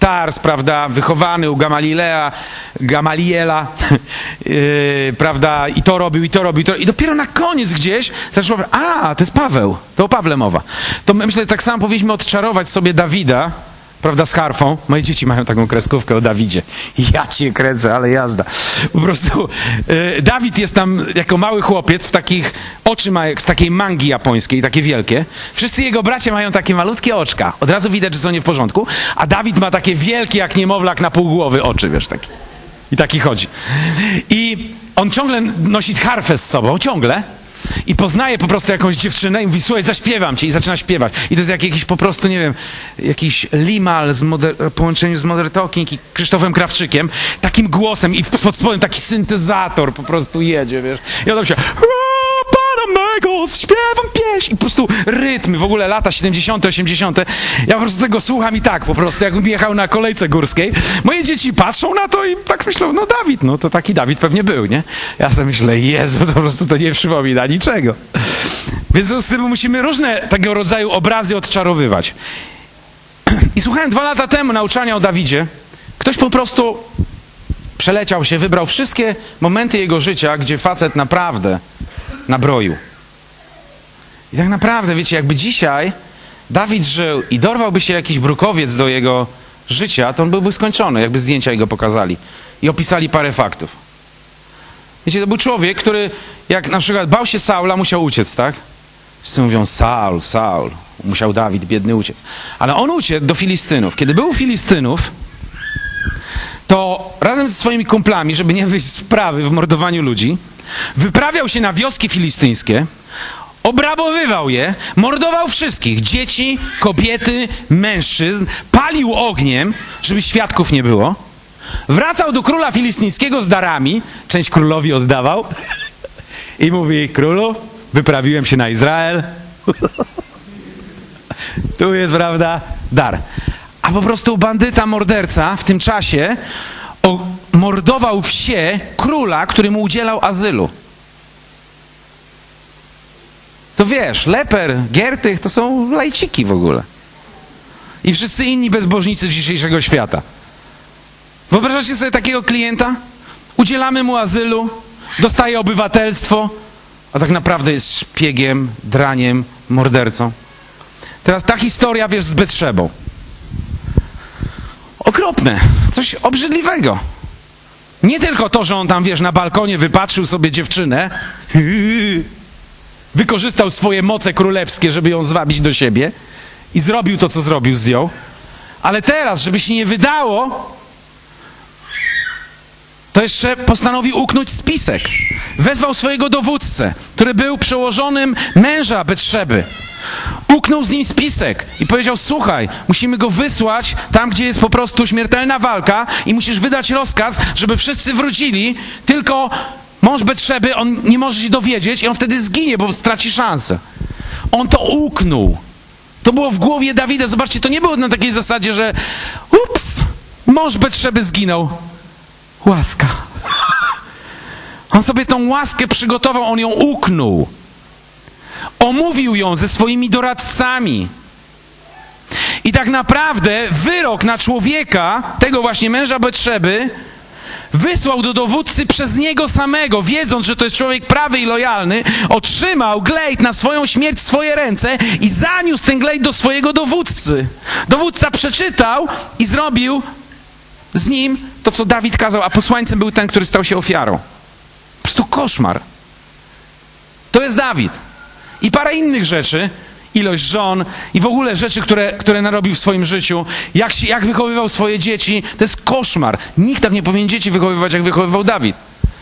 Tars, prawda, wychowany u Gamalilea, Gamaliela, yy, prawda, i to robił, i to robił, i, to, i dopiero na koniec gdzieś zaczął, a, to jest Paweł, to o Pawle mowa. To myślę, tak samo powinniśmy odczarować sobie Dawida, prawda, z harfą. Moje dzieci mają taką kreskówkę o Dawidzie. Ja cię kręcę, ale jazda. Po prostu yy, Dawid jest tam jako mały chłopiec, w takich oczy ma jak z takiej mangi japońskiej, takie wielkie. Wszyscy jego bracia mają takie malutkie oczka. Od razu widać, że są nie w porządku. A Dawid ma takie wielkie, jak niemowlak na pół głowy oczy, wiesz, takie. I taki chodzi. I on ciągle nosi harfę z sobą, ciągle. I poznaje po prostu jakąś dziewczynę i mówi, słuchaj, zaśpiewam cię, i zaczyna śpiewać. I to jest jak jakiś po prostu, nie wiem, jakiś Limal z moder- połączeniu z Modern Talking i Krzysztofem Krawczykiem, takim głosem i pod spodem taki syntezator po prostu jedzie, wiesz. I on tam się, Pana mego, śpiewam pieśń. I po prostu rytmy, w ogóle lata siedemdziesiąte, osiemdziesiąte. Ja po prostu tego słucham i tak po prostu, jakbym jechał na kolejce górskiej. Moje dzieci patrzą na to i tak myślą, no Dawid, no to taki Dawid pewnie był, nie? Ja sobie myślę, Jezu, to po prostu to nie przypomina niczego. Więc z tym musimy różne tego rodzaju obrazy odczarowywać. I słuchałem dwa lata temu nauczania o Dawidzie. Ktoś po prostu przeleciał się, wybrał wszystkie momenty jego życia, gdzie facet naprawdę nabroił. I tak naprawdę, wiecie, jakby dzisiaj Dawid żył i dorwałby się jakiś brukowiec do jego życia, to on byłby skończony, jakby zdjęcia jego pokazali i opisali parę faktów. Wiecie, to był człowiek, który jak na przykład bał się Saula, musiał uciec, tak? Wszyscy mówią, Saul, Saul. Musiał Dawid, biedny, uciec. Ale on uciekł do Filistynów. Kiedy był u Filistynów, to razem ze swoimi kumplami, żeby nie wyjść z wprawy w mordowaniu ludzi, wyprawiał się na wioski filistyńskie, obrabowywał je, mordował wszystkich, dzieci, kobiety, mężczyzn, palił ogniem, żeby świadków nie było, wracał do króla filistyńskiego z darami, część królowi oddawał i mówi, królu, wyprawiłem się na Izrael, tu jest, prawda, dar. A po prostu bandyta, morderca w tym czasie mordował wsie króla, który mu udzielał azylu. To wiesz, Leper, Giertych to są lajciki w ogóle. I wszyscy inni bezbożnicy dzisiejszego świata. Wyobrażacie sobie takiego klienta? Udzielamy mu azylu, dostaje obywatelstwo, a tak naprawdę jest szpiegiem, draniem, mordercą. Teraz ta historia, wiesz, z Betszebą. Okropne, coś obrzydliwego. Nie tylko to, że on tam, wiesz, na balkonie wypatrzył sobie dziewczynę, wykorzystał swoje moce królewskie, żeby ją zwabić do siebie i zrobił to, co zrobił z nią, ale teraz, żeby się nie wydało, to jeszcze postanowił uknąć spisek. Wezwał swojego dowódcę, który był przełożonym męża Betszeby. Uknął z nim spisek i powiedział, słuchaj, musimy go wysłać tam, gdzie jest po prostu śmiertelna walka i musisz wydać rozkaz, żeby wszyscy wrócili, tylko mąż Betszeby, on nie może się dowiedzieć i on wtedy zginie, bo straci szansę. On to uknął. To było w głowie Dawida. Zobaczcie, to nie było na takiej zasadzie, że ups, mąż Betszeby zginął. Łaska. On sobie tą łaskę przygotował, on ją uknął. Omówił ją ze swoimi doradcami. I tak naprawdę wyrok na człowieka, tego właśnie męża Betszeby, wysłał do dowódcy przez niego samego, wiedząc, że to jest człowiek prawy i lojalny, otrzymał glejt na swoją śmierć w swoje ręce i zaniósł ten glejt do swojego dowódcy. Dowódca przeczytał i zrobił z nim to, co Dawid kazał, a posłańcem był ten, który stał się ofiarą. Po prostu koszmar. To jest Dawid. I parę innych rzeczy, ilość żon i w ogóle rzeczy, które, które narobił w swoim życiu, jak, się, jak wychowywał swoje dzieci, to jest koszmar. Nikt tak nie powinien dzieci wychowywać, jak wychowywał Dawid.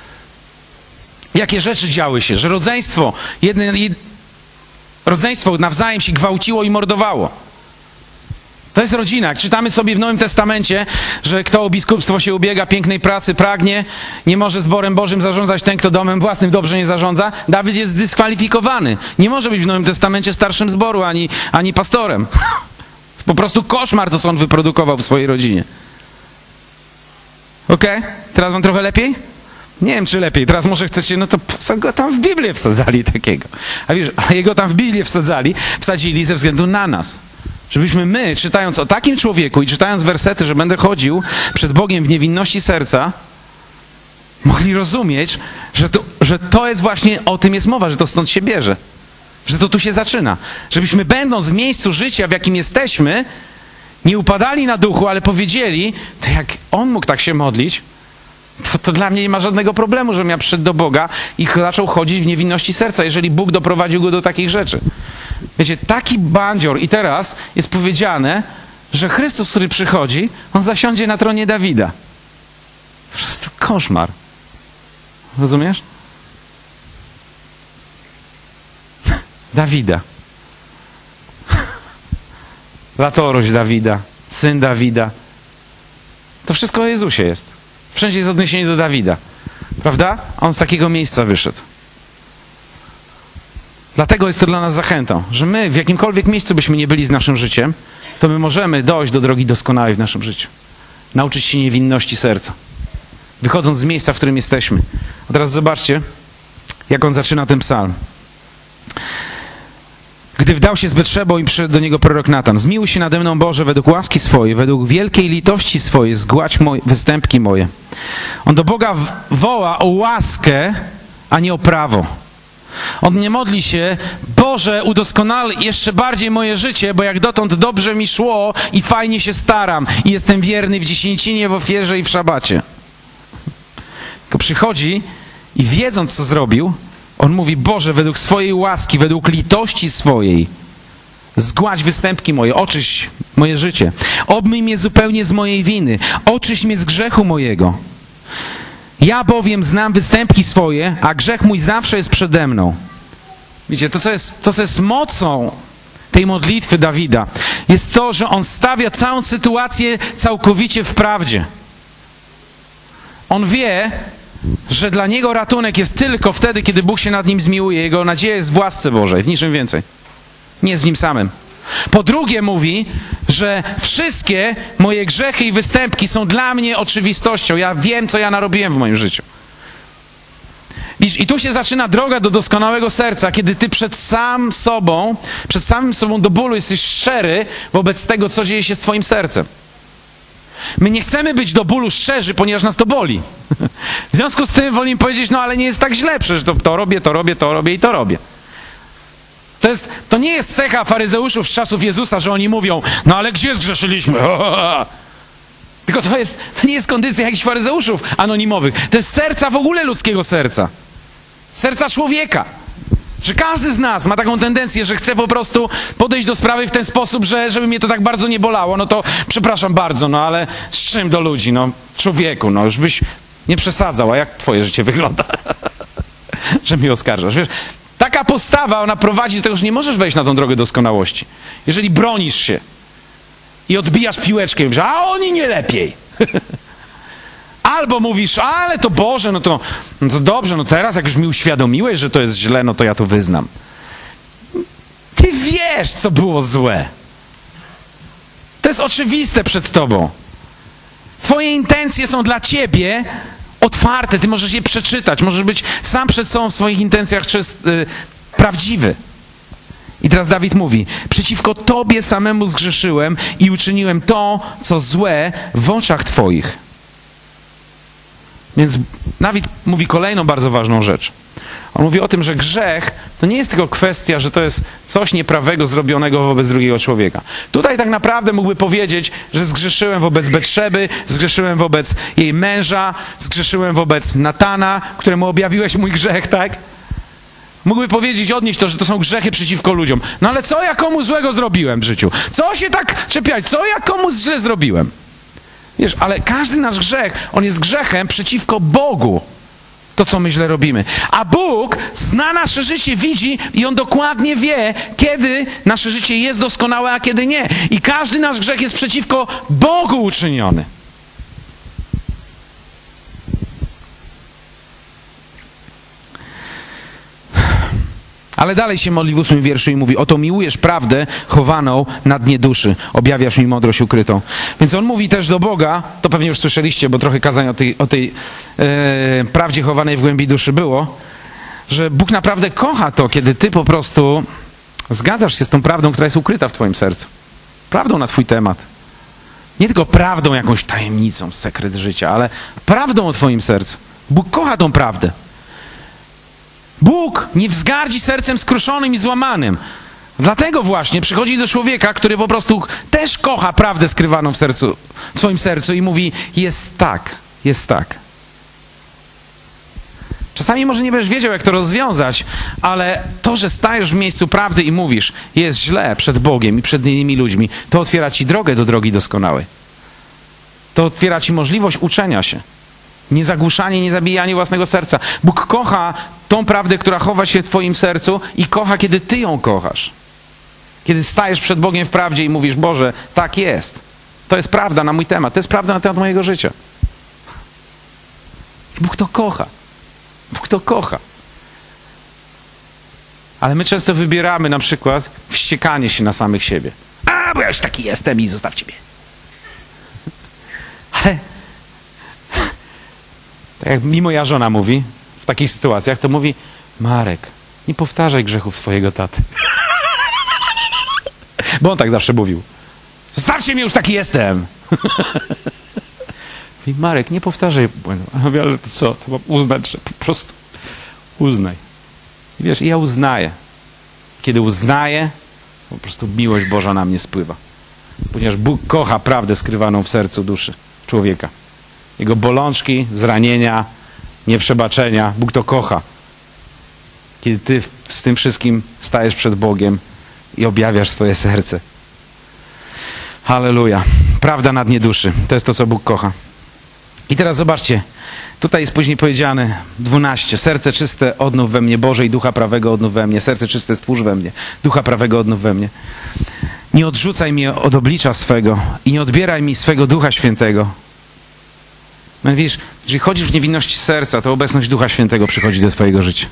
Jakie rzeczy działy się, że rodzeństwo, jedne, jed... rodzeństwo nawzajem się gwałciło i mordowało. To jest rodzina. Jak czytamy sobie w Nowym Testamencie, że kto o biskupstwo się ubiega, pięknej pracy pragnie, nie może zborem Bożym zarządzać ten, kto domem własnym dobrze nie zarządza, Dawid jest zdyskwalifikowany. Nie może być w Nowym Testamencie starszym zboru, ani, ani pastorem. To po prostu koszmar to, co on wyprodukował w swojej rodzinie. Okej? Okay? Teraz wam trochę lepiej? Nie wiem, czy lepiej. Teraz może chcecie, no to co go tam w Biblię wsadzali takiego? A wiesz, a jego tam w Biblię wsadzali, wsadzili ze względu na nas. Żebyśmy my, czytając o takim człowieku i czytając wersety, że będę chodził przed Bogiem w niewinności serca, mogli rozumieć, że to, że to jest właśnie, o tym jest mowa, że to stąd się bierze. Że to tu się zaczyna. Żebyśmy będąc w miejscu życia, w jakim jesteśmy, nie upadali na duchu, ale powiedzieli, to jak on mógł tak się modlić, to, to dla mnie nie ma żadnego problemu, żebym ja przyszedł do Boga i zaczął chodzić w niewinności serca, jeżeli Bóg doprowadził go do takich rzeczy. Wiecie, taki bandzior. I teraz jest powiedziane, że Chrystus, który przychodzi, on zasiądzie na tronie Dawida. Po prostu koszmar. Rozumiesz? Dawida. Latorość Dawida, syn Dawida. To wszystko o Jezusie jest. Wszędzie jest odniesienie do Dawida. Prawda? On z takiego miejsca wyszedł. Dlatego jest to dla nas zachętą, że my w jakimkolwiek miejscu byśmy nie byli z naszym życiem, to my możemy dojść do drogi doskonałej w naszym życiu. Nauczyć się niewinności serca. Wychodząc z miejsca, w którym jesteśmy. A teraz zobaczcie, jak on zaczyna ten psalm. Gdy wdał się z Betrzebą i przyszedł do niego prorok Natan. Zmiłuj się nade mną, Boże, według łaski swojej, według wielkiej litości swojej, zgładź moje, występki moje. On do Boga woła o łaskę, a nie o prawo. On nie modli się, Boże, udoskonal jeszcze bardziej moje życie, bo jak dotąd dobrze mi szło i fajnie się staram i jestem wierny w dziesięcinie, w ofierze i w szabacie. Tylko przychodzi i wiedząc, co zrobił, on mówi, Boże, według swojej łaski, według litości swojej, zgładź występki moje, oczyść moje życie. Obmyj mnie zupełnie z mojej winy, oczyść mnie z grzechu mojego. Ja bowiem znam występki swoje, a grzech mój zawsze jest przede mną. Wiecie, to co jest, to, co jest mocą tej modlitwy Dawida, jest to, że on stawia całą sytuację całkowicie w prawdzie. On wie, że dla niego ratunek jest tylko wtedy, kiedy Bóg się nad nim zmiłuje. Jego nadzieja jest w łasce Bożej, w niczym więcej. Nie jest w nim samym. Po drugie mówi, że wszystkie moje grzechy i występki są dla mnie oczywistością. Ja wiem, co ja narobiłem w moim życiu. I, I tu się zaczyna droga do doskonałego serca, kiedy ty przed sam sobą, przed samym sobą do bólu jesteś szczery wobec tego, co dzieje się z twoim sercem. My nie chcemy być do bólu szczerzy, ponieważ nas to boli. W związku z tym wolimy powiedzieć, no ale nie jest tak źle, przecież to, to robię, to robię, to robię i to robię. To, jest, to nie jest cecha faryzeuszów z czasów Jezusa, że oni mówią, no ale gdzie zgrzeszyliśmy? Tylko to, jest, to nie jest kondycja jakichś faryzeuszów anonimowych. To jest serca w ogóle ludzkiego serca. Serca człowieka. Że każdy z nas ma taką tendencję, że chce po prostu podejść do sprawy w ten sposób, że żeby mnie to tak bardzo nie bolało, no to przepraszam bardzo, no ale z czym do ludzi, no człowieku, no już byś nie przesadzał, a jak twoje życie wygląda? Że mnie oskarżasz, wiesz? Taka postawa, ona prowadzi do tego, że nie możesz wejść na tą drogę doskonałości. Jeżeli bronisz się i odbijasz piłeczkę i mówisz, a oni nie lepiej. Albo mówisz, ale to Boże, no to, no to dobrze, no teraz jak już mi uświadomiłeś, że to jest źle, no to ja to wyznam. Ty wiesz, co było złe. To jest oczywiste przed tobą. Twoje intencje są dla ciebie otwarte, ty możesz je przeczytać, możesz być sam przed sobą w swoich intencjach czyst, yy, prawdziwy. I teraz Dawid mówi, przeciwko Tobie samemu zgrzeszyłem i uczyniłem to, co złe w oczach Twoich. Więc Dawid mówi kolejną bardzo ważną rzecz. On mówi o tym, że grzech to nie jest tylko kwestia, że to jest coś nieprawego zrobionego wobec drugiego człowieka. Tutaj tak naprawdę mógłby powiedzieć, że zgrzeszyłem wobec Betrzeby, zgrzeszyłem wobec jej męża, zgrzeszyłem wobec Natana, któremu objawiłeś mój grzech, tak? Mógłby powiedzieć, odnieść to, że to są grzechy przeciwko ludziom. No ale co ja komu złego zrobiłem w życiu? Co się tak czepiać? Co ja komu źle zrobiłem? Wiesz, ale każdy nasz grzech, on jest grzechem przeciwko Bogu. To, co my źle robimy. A Bóg zna nasze życie, widzi i On dokładnie wie, kiedy nasze życie jest doskonałe, a kiedy nie. I każdy nasz grzech jest przeciwko Bogu uczyniony. Ale dalej się modli w ósmym wierszu i mówi, oto miłujesz prawdę chowaną na dnie duszy, objawiasz mi mądrość ukrytą. Więc on mówi też do Boga, to pewnie już słyszeliście, bo trochę kazań o tej, o tej e, prawdzie chowanej w głębi duszy było, że Bóg naprawdę kocha to, kiedy ty po prostu zgadzasz się z tą prawdą, która jest ukryta w twoim sercu. prawdą na twój temat. Nie tylko prawdą, jakąś tajemnicą, sekret życia, ale prawdą o twoim sercu. Bóg kocha tą prawdę. Bóg nie wzgardzi sercem skruszonym i złamanym. Dlatego właśnie przychodzi do człowieka, który po prostu też kocha prawdę skrywaną w sercu, w swoim sercu i mówi, jest tak, jest tak. Czasami może nie będziesz wiedział, jak to rozwiązać, ale to, że stajesz w miejscu prawdy i mówisz, jest źle przed Bogiem i przed innymi ludźmi, to otwiera ci drogę do drogi doskonałej. To otwiera ci możliwość uczenia się. Niezagłuszanie, niezabijanie własnego serca. Bóg kocha tą prawdę, która chowa się w twoim sercu i kocha, kiedy ty ją kochasz. Kiedy stajesz przed Bogiem w prawdzie i mówisz, Boże, tak jest. To jest prawda na mój temat. To jest prawda na temat mojego życia. Bóg to kocha. Bóg to kocha. Ale my często wybieramy na przykład wściekanie się na samych siebie. A, bo ja już taki jestem i zostawcie mnie. Ale tak jak mi moja żona mówi w takich sytuacjach, to mówi, Marek, nie powtarzaj grzechów swojego taty. Bo on tak zawsze mówił. Zostawcie mnie, już taki jestem. I Marek, nie powtarzaj błędów. Ale to co? To mam uznać, że po prostu uznaj. I wiesz, ja uznaję. Kiedy uznaję, po prostu miłość Boża na mnie spływa. Ponieważ Bóg kocha prawdę skrywaną w sercu duszy człowieka. Jego bolączki, zranienia, nieprzebaczenia. Bóg to kocha. Kiedy ty z tym wszystkim stajesz przed Bogiem i objawiasz swoje serce. Halleluja. Prawda na dnie duszy. To jest to, co Bóg kocha. I teraz zobaczcie. Tutaj jest później powiedziane dwanaście. Serce czyste odnów we mnie, Boże, i ducha prawego odnów we mnie. Serce czyste stwórz we mnie. Ducha prawego odnów we mnie. Nie odrzucaj mnie od oblicza swego i nie odbieraj mi swego Ducha Świętego. No wiesz, jeżeli chodzisz w niewinności serca, to obecność Ducha Świętego przychodzi do twojego życia.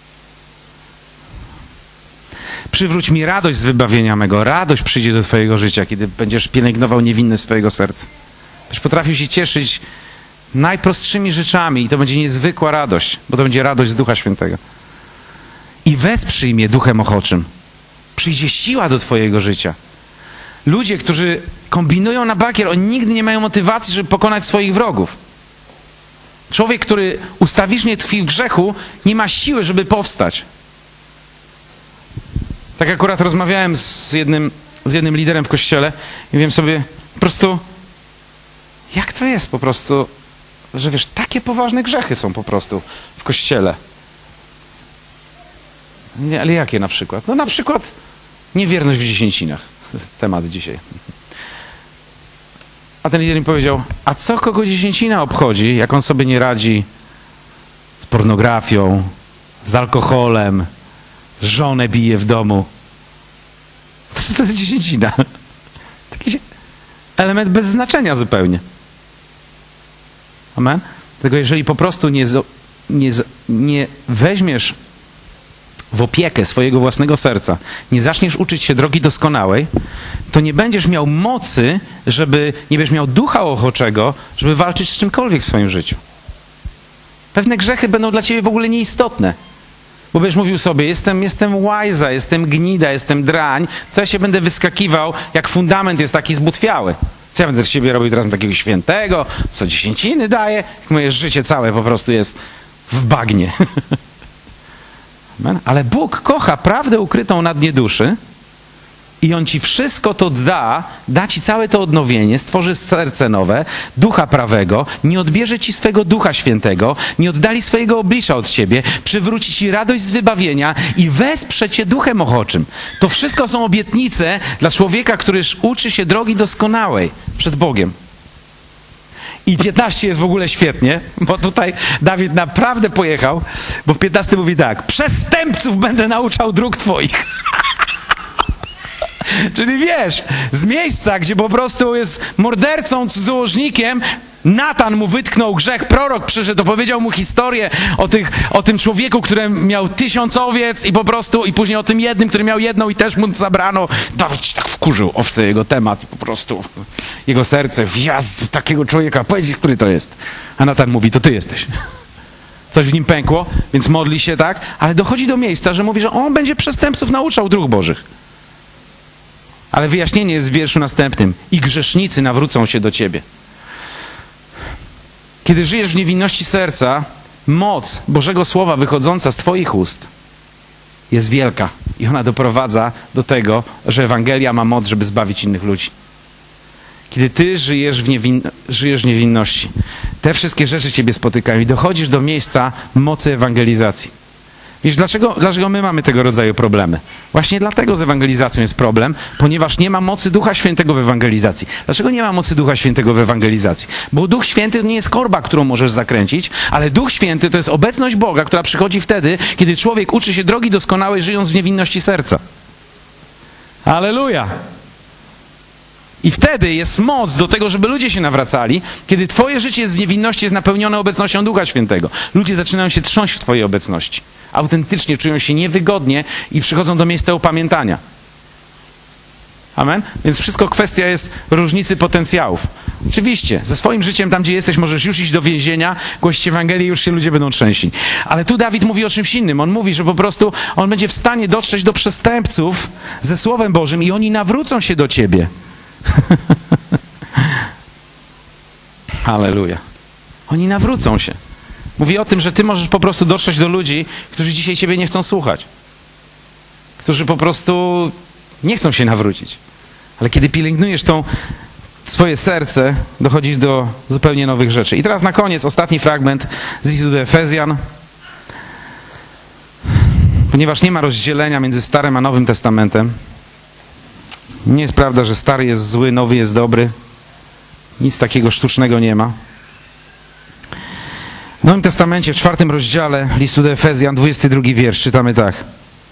Przywróć mi radość z wybawienia mego. Radość przyjdzie do twojego życia, kiedy będziesz pielęgnował niewinność swojego serca. Będziesz potrafił się cieszyć najprostszymi rzeczami i to będzie niezwykła radość, bo to będzie radość z Ducha Świętego. I wesprzyj mnie duchem ochoczym. Przyjdzie siła do twojego życia. Ludzie, którzy kombinują na bakier, oni nigdy nie mają motywacji, żeby pokonać swoich wrogów. Człowiek, który ustawicznie tkwi w grzechu, nie ma siły, żeby powstać. Tak akurat rozmawiałem z jednym, z jednym liderem w kościele i wiem sobie po prostu, jak to jest po prostu, że wiesz, takie poważne grzechy są po prostu w kościele. Nie, ale jakie na przykład? No na przykład niewierność w dziesięcinach. Temat dzisiaj. A ten lider mi powiedział, a co kogo dziesięcina obchodzi, jak on sobie nie radzi z pornografią, z alkoholem, żonę bije w domu. To, to jest dziesięcina. Taki element bez znaczenia zupełnie. Amen? Dlatego jeżeli po prostu nie, nie, nie weźmiesz w opiekę swojego własnego serca, nie zaczniesz uczyć się drogi doskonałej, to nie będziesz miał mocy, żeby, nie będziesz miał ducha ochoczego, żeby walczyć z czymkolwiek w swoim życiu. Pewne grzechy będą dla ciebie w ogóle nieistotne. Bo będziesz mówił sobie, jestem, jestem łajza, jestem gnida, jestem drań, co ja się będę wyskakiwał, jak fundament jest taki zbutwiały. Co ja będę z siebie robił teraz na takiego świętego, co dziesięciny daje, jak moje życie całe po prostu jest w bagnie. Ale Bóg kocha prawdę ukrytą na dnie duszy i On ci wszystko to da, da ci całe to odnowienie, stworzy serce nowe, ducha prawego, nie odbierze ci swego Ducha Świętego, nie oddali swojego oblicza od ciebie, przywróci ci radość z wybawienia i wesprze cię duchem ochoczym. To wszystko są obietnice dla człowieka, który uczy się drogi doskonałej przed Bogiem. I piętnaście jest w ogóle świetnie, bo tutaj Dawid naprawdę pojechał, bo w piętnastym mówi tak, przestępców będę nauczał dróg twoich. Czyli wiesz, z miejsca, gdzie po prostu jest mordercą, cudzołożnikiem, Natan mu wytknął grzech, prorok przyszedł, opowiedział mu historię o, tych, o tym człowieku, który miał tysiąc owiec i po prostu, i później o tym jednym, który miał jedną i też mu zabrano. Dawid się tak wkurzył, owce, jego temat i po prostu jego serce, wjazd takiego człowieka, powiedz, który to jest. A Natan mówi, to ty jesteś. Coś w nim pękło, więc modli się tak, ale dochodzi do miejsca, że mówi, że on będzie przestępców nauczał dróg Bożych. Ale wyjaśnienie jest w wierszu następnym. I grzesznicy nawrócą się do Ciebie. Kiedy żyjesz w niewinności serca, moc Bożego Słowa wychodząca z Twoich ust jest wielka. I ona doprowadza do tego, że Ewangelia ma moc, żeby zbawić innych ludzi. Kiedy Ty żyjesz w, niewin... żyjesz w niewinności, te wszystkie rzeczy Ciebie spotykają i dochodzisz do miejsca mocy ewangelizacji. Wiesz, dlaczego, dlaczego my mamy tego rodzaju problemy? Właśnie dlatego z ewangelizacją jest problem, ponieważ nie ma mocy Ducha Świętego w ewangelizacji. Dlaczego nie ma mocy Ducha Świętego w ewangelizacji? Bo Duch Święty to nie jest korba, którą możesz zakręcić, ale Duch Święty to jest obecność Boga, która przychodzi wtedy, kiedy człowiek uczy się drogi doskonałej, żyjąc w niewinności serca. Halleluja! I wtedy jest moc do tego, żeby ludzie się nawracali, kiedy twoje życie jest w niewinności, jest napełnione obecnością Ducha Świętego. Ludzie zaczynają się trząść w twojej obecności. Autentycznie czują się niewygodnie i przychodzą do miejsca upamiętania. Amen? Więc wszystko kwestia jest różnicy potencjałów. Oczywiście, ze swoim życiem tam, gdzie jesteś, możesz już iść do więzienia, głosić Ewangelię i już się ludzie będą trzęśli. Ale tu Dawid mówi o czymś innym. On mówi, że po prostu on będzie w stanie dotrzeć do przestępców ze Słowem Bożym i oni nawrócą się do ciebie. Halleluja. Oni nawrócą się. Mówi o tym, że ty możesz po prostu dotrzeć do ludzi, którzy dzisiaj ciebie nie chcą słuchać. Którzy po prostu nie chcą się nawrócić. Ale kiedy pielęgnujesz tą swoje serce, dochodzisz do zupełnie nowych rzeczy. I teraz na koniec ostatni fragment z listu do Efezjan. Ponieważ nie ma rozdzielenia między Starym a Nowym Testamentem. Nie jest prawda, że stary jest zły, nowy jest dobry. Nic takiego sztucznego nie ma. W Nowym Testamencie, w czwartym rozdziale listu do Efezjan, dwudziesty drugi wiersz, czytamy tak.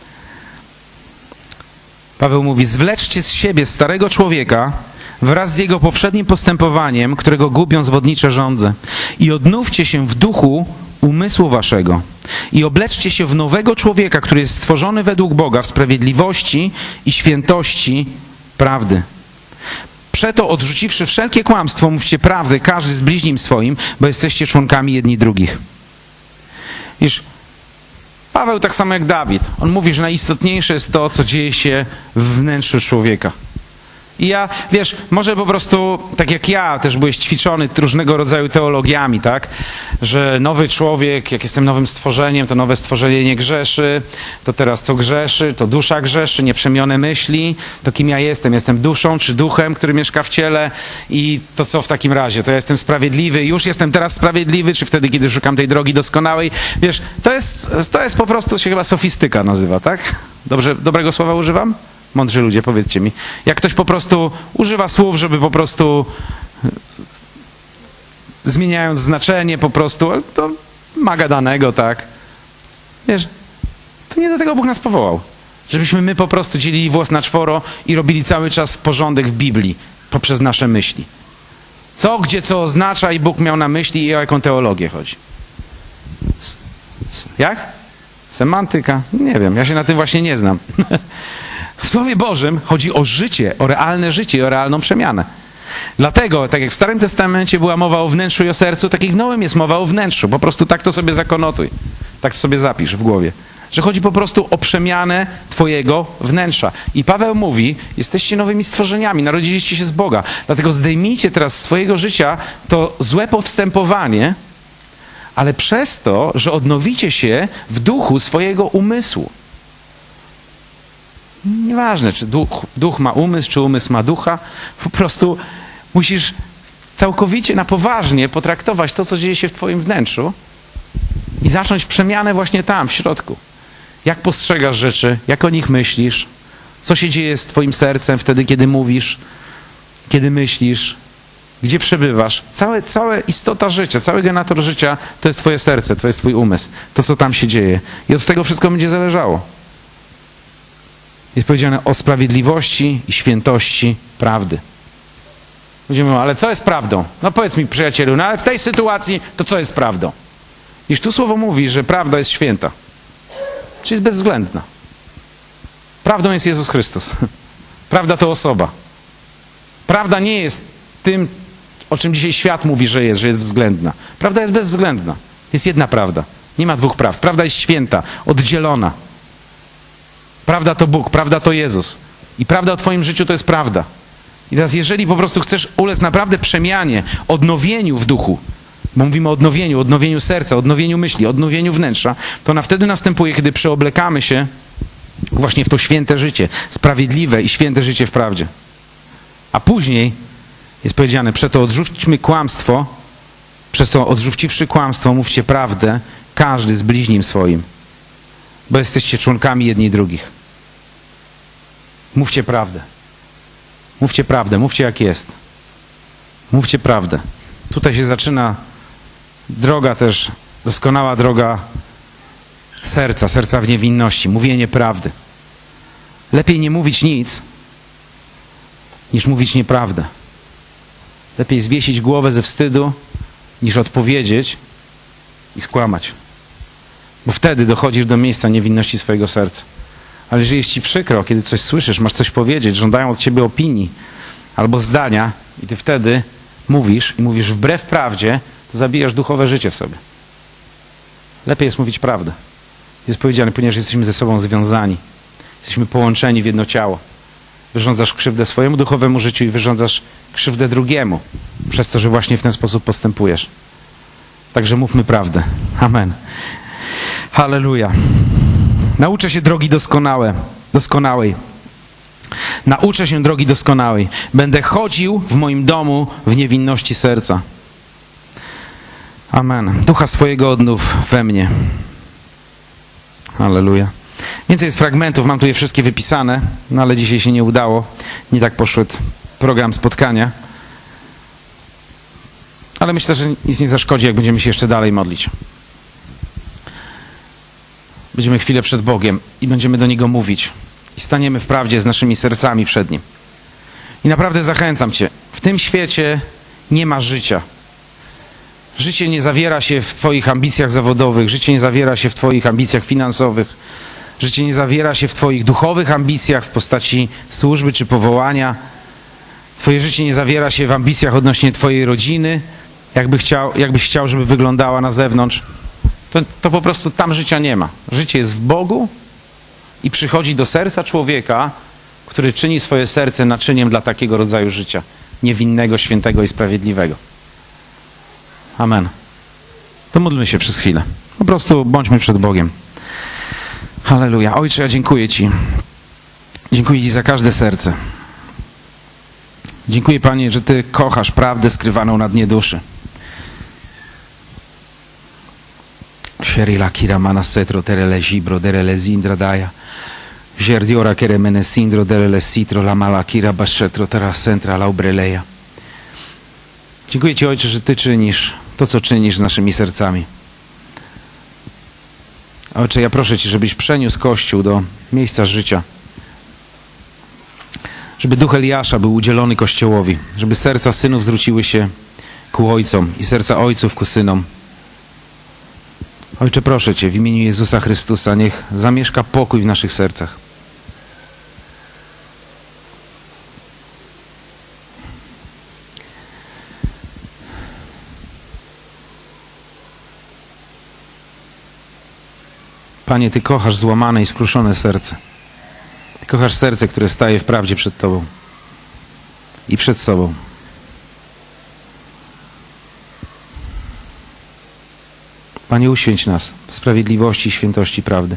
Paweł mówi, zwleczcie z siebie starego człowieka wraz z jego poprzednim postępowaniem, którego gubią zwodnicze żądze, i odnówcie się w duchu umysłu waszego i obleczcie się w nowego człowieka, który jest stworzony według Boga w sprawiedliwości i świętości prawdy. Przeto odrzuciwszy wszelkie kłamstwo, mówcie prawdę, każdy z bliźnim swoim, bo jesteście członkami jedni drugich. Iż Paweł tak samo jak Dawid, on mówi, że najistotniejsze jest to, co dzieje się w wnętrzu człowieka. I ja, wiesz, może po prostu, tak jak ja, też byłeś ćwiczony różnego rodzaju teologiami, tak? Że nowy człowiek, jak jestem nowym stworzeniem, to nowe stworzenie nie grzeszy, to teraz co grzeszy, to dusza grzeszy, nieprzemienione myśli, to kim ja jestem? Jestem duszą czy duchem, który mieszka w ciele i to co w takim razie? To ja jestem sprawiedliwy, już jestem teraz sprawiedliwy, czy wtedy, kiedy szukam tej drogi doskonałej? Wiesz, to jest, to jest po prostu, się chyba sofistyka nazywa, tak? Dobrze, dobrego słowa używam? Mądrzy ludzie, powiedzcie mi. Jak ktoś po prostu używa słów, żeby po prostu zmieniając znaczenie po prostu, ale to ma gadanego, tak? Wiesz, to nie do tego Bóg nas powołał. Żebyśmy my po prostu dzielili włos na czworo i robili cały czas porządek w Biblii poprzez nasze myśli. Co, gdzie, co oznacza i Bóg miał na myśli i o jaką teologię chodzi. S- s- jak? Semantyka? Nie wiem, ja się na tym właśnie nie znam. W Słowie Bożym chodzi o życie, o realne życie i o realną przemianę. Dlatego, tak jak w Starym Testamencie była mowa o wnętrzu i o sercu, tak jak w Nowym jest mowa o wnętrzu. Po prostu tak to sobie zakonotuj. Tak to sobie zapisz w głowie. Że chodzi po prostu o przemianę twojego wnętrza. I Paweł mówi, jesteście nowymi stworzeniami, narodziliście się z Boga. Dlatego zdejmijcie teraz z swojego życia to złe postępowanie, ale przez to, że odnowicie się w duchu swojego umysłu. Nieważne, czy duch, duch ma umysł, czy umysł ma ducha. Po prostu musisz całkowicie na poważnie potraktować to, co dzieje się w twoim wnętrzu i zacząć przemianę właśnie tam, w środku. Jak postrzegasz rzeczy, jak o nich myślisz, co się dzieje z twoim sercem wtedy, kiedy mówisz, kiedy myślisz, gdzie przebywasz. Całe, całe istota życia, cały generator życia to jest twoje serce, to jest twój umysł, to, co tam się dzieje. I od tego wszystko będzie zależało. Jest powiedziane o sprawiedliwości i świętości prawdy. Ludzie mówią, ale co jest prawdą? No powiedz mi, przyjacielu, no ale w tej sytuacji to co jest prawdą? Iż tu słowo mówi, że prawda jest święta. Czyli jest bezwzględna. Prawdą jest Jezus Chrystus. Prawda to osoba. Prawda nie jest tym, o czym dzisiaj świat mówi, że jest, że jest względna. Prawda jest bezwzględna. Jest jedna prawda. Nie ma dwóch prawd. Prawda jest święta, oddzielona. Prawda to Bóg, prawda to Jezus. I prawda o twoim życiu to jest prawda. I teraz jeżeli po prostu chcesz ulec naprawdę przemianie, odnowieniu w duchu, bo mówimy o odnowieniu, odnowieniu serca, odnowieniu myśli, odnowieniu wnętrza, to ona wtedy następuje, kiedy przeoblekamy się właśnie w to święte życie, sprawiedliwe i święte życie w prawdzie. A później jest powiedziane, przeto odrzućmy kłamstwo, przez to odrzuciwszy kłamstwo, mówcie prawdę, każdy z bliźnim swoim, bo jesteście członkami jedni i drugich. Mówcie prawdę. Mówcie prawdę, mówcie jak jest. Mówcie prawdę. Tutaj się zaczyna droga też, doskonała droga serca, serca w niewinności, mówienie prawdy. Lepiej nie mówić nic, niż mówić nieprawdę. Lepiej zwiesić głowę ze wstydu, niż odpowiedzieć i skłamać. Bo wtedy dochodzisz do miejsca niewinności swojego serca. Ale jeżeli jest ci przykro, kiedy coś słyszysz, masz coś powiedzieć, żądają od ciebie opinii albo zdania i ty wtedy mówisz i mówisz wbrew prawdzie, to zabijasz duchowe życie w sobie. Lepiej jest mówić prawdę. Jest powiedziane, ponieważ jesteśmy ze sobą związani. Jesteśmy połączeni w jedno ciało. Wyrządzasz krzywdę swojemu duchowemu życiu i wyrządzasz krzywdę drugiemu. Przez to, że właśnie w ten sposób postępujesz. Także mówmy prawdę. Amen. Halleluja. Nauczę się drogi doskonałe, doskonałej. Nauczę się drogi doskonałej. Będę chodził w moim domu w niewinności serca. Amen. Ducha swojego odnów we mnie. Halleluja. Więcej jest fragmentów, mam tu je wszystkie wypisane, no ale dzisiaj się nie udało. Nie tak poszedł program spotkania. Ale myślę, że nic nie zaszkodzi, jak będziemy się jeszcze dalej modlić. Będziemy chwilę przed Bogiem i będziemy do Niego mówić. I staniemy w prawdzie z naszymi sercami przed Nim. I naprawdę zachęcam Cię. W tym świecie nie ma życia. Życie nie zawiera się w Twoich ambicjach zawodowych. Życie nie zawiera się w Twoich ambicjach finansowych. Życie nie zawiera się w Twoich duchowych ambicjach w postaci służby czy powołania. Twoje życie nie zawiera się w ambicjach odnośnie Twojej rodziny. Jakby chciał, jakbyś chciał, żeby wyglądała na zewnątrz. To, to po prostu tam życia nie ma. Życie jest w Bogu i przychodzi do serca człowieka, który czyni swoje serce naczyniem dla takiego rodzaju życia. Niewinnego, świętego i sprawiedliwego. Amen. To módlmy się przez chwilę. Po prostu bądźmy przed Bogiem. Halleluja. Ojcze, ja dziękuję Ci. Dziękuję Ci za każde serce. Dziękuję, Panie, że Ty kochasz prawdę skrywaną na dnie duszy. Sherila kira mana setro terele gibro derele zindra daja. Жерdiora kere mene sindro derele sitro la mala kira baszetro teraz centra la ubreleja. Dziękuję Ci, Ojcze, że Ty czynisz to, co czynisz z naszymi sercami. Ojcze, ja proszę Cię, żebyś przeniósł Kościół do miejsca życia. Żeby duch Eliasza był udzielony Kościołowi. Żeby serca synów zwróciły się ku ojcom i serca ojców ku synom. Ojcze, proszę Cię w imieniu Jezusa Chrystusa, niech zamieszka pokój w naszych sercach. Panie, Ty kochasz złamane i skruszone serce. Ty kochasz serce, które staje w prawdzie przed Tobą i przed sobą. Panie, uświęć nas w sprawiedliwości i świętości prawdy.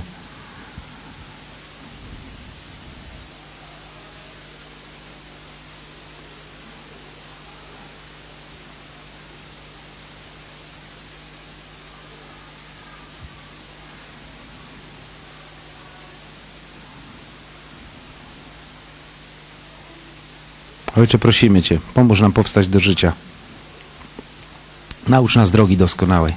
Ojcze, prosimy Cię, pomóż nam powstać do życia. Naucz nas drogi doskonałej.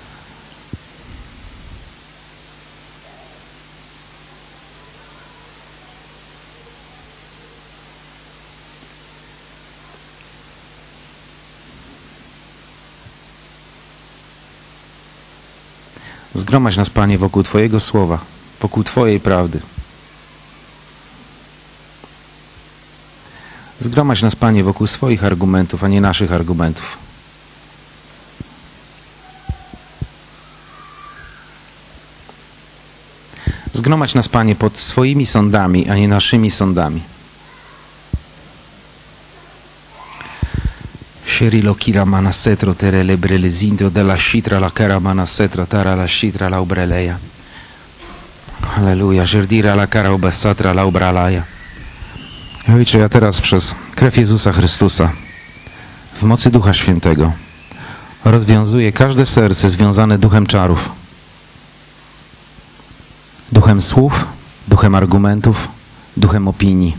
Zgromadź nas, Panie, wokół Twojego słowa, wokół Twojej prawdy. Zgromadź nas, Panie, wokół swoich argumentów, a nie naszych argumentów. Zgromadź nas, Panie, pod swoimi sądami, a nie naszymi sądami. Sherilo kira mana setro terele brele zindro della shitra la cara mana setra tara la shitra la ubreleja. Halleluja. Żerdira la cara ubasatra la ubralaja. Ojcze, ja teraz przez krew Jezusa Chrystusa w mocy Ducha Świętego rozwiązuję każde serce związane duchem czarów. Duchem słów, duchem argumentów, duchem opinii.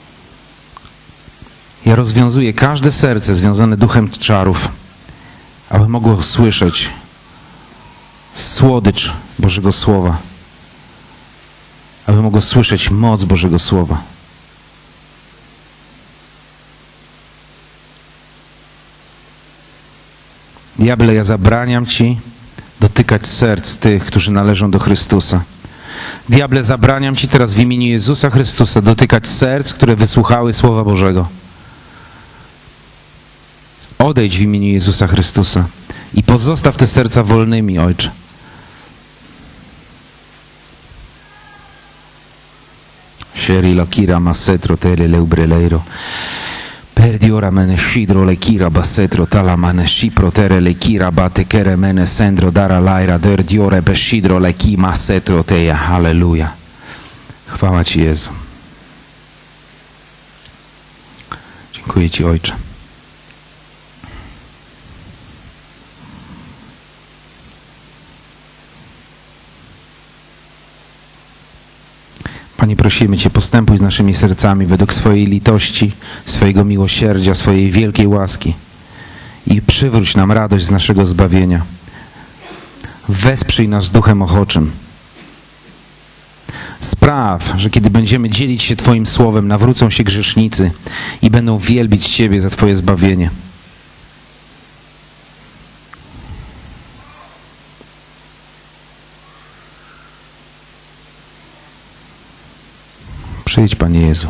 Ja rozwiązuję każde serce związane duchem czarów, aby mogło słyszeć słodycz Bożego Słowa, aby mogło słyszeć moc Bożego Słowa. Diable, ja zabraniam Ci dotykać serc tych, którzy należą do Chrystusa. Diable, zabraniam Ci teraz w imieniu Jezusa Chrystusa dotykać serc, które wysłuchały Słowa Bożego. Odejdź w imieniu Jezusa Chrystusa i pozostaw te serca wolnymi, Ojcze. Sherilo kira masetro tele leubreleiro. Perdi ora mene shidro le kira basetro tala mane shipro tere le kira bate kere mene sendro dara laira der diore beshidro le ki masetro teja. Halleluja. Chwała Ci, Jezu. Dziękuję Ci, Ojcze. Panie, prosimy Cię, postępuj z naszymi sercami według swojej litości, swojego miłosierdzia, swojej wielkiej łaski i przywróć nam radość z naszego zbawienia. Wesprzyj nas duchem ochoczym. Spraw, że kiedy będziemy dzielić się Twoim słowem, nawrócą się grzesznicy i będą wielbić Ciebie za Twoje zbawienie. Przyjdź, Panie Jezu.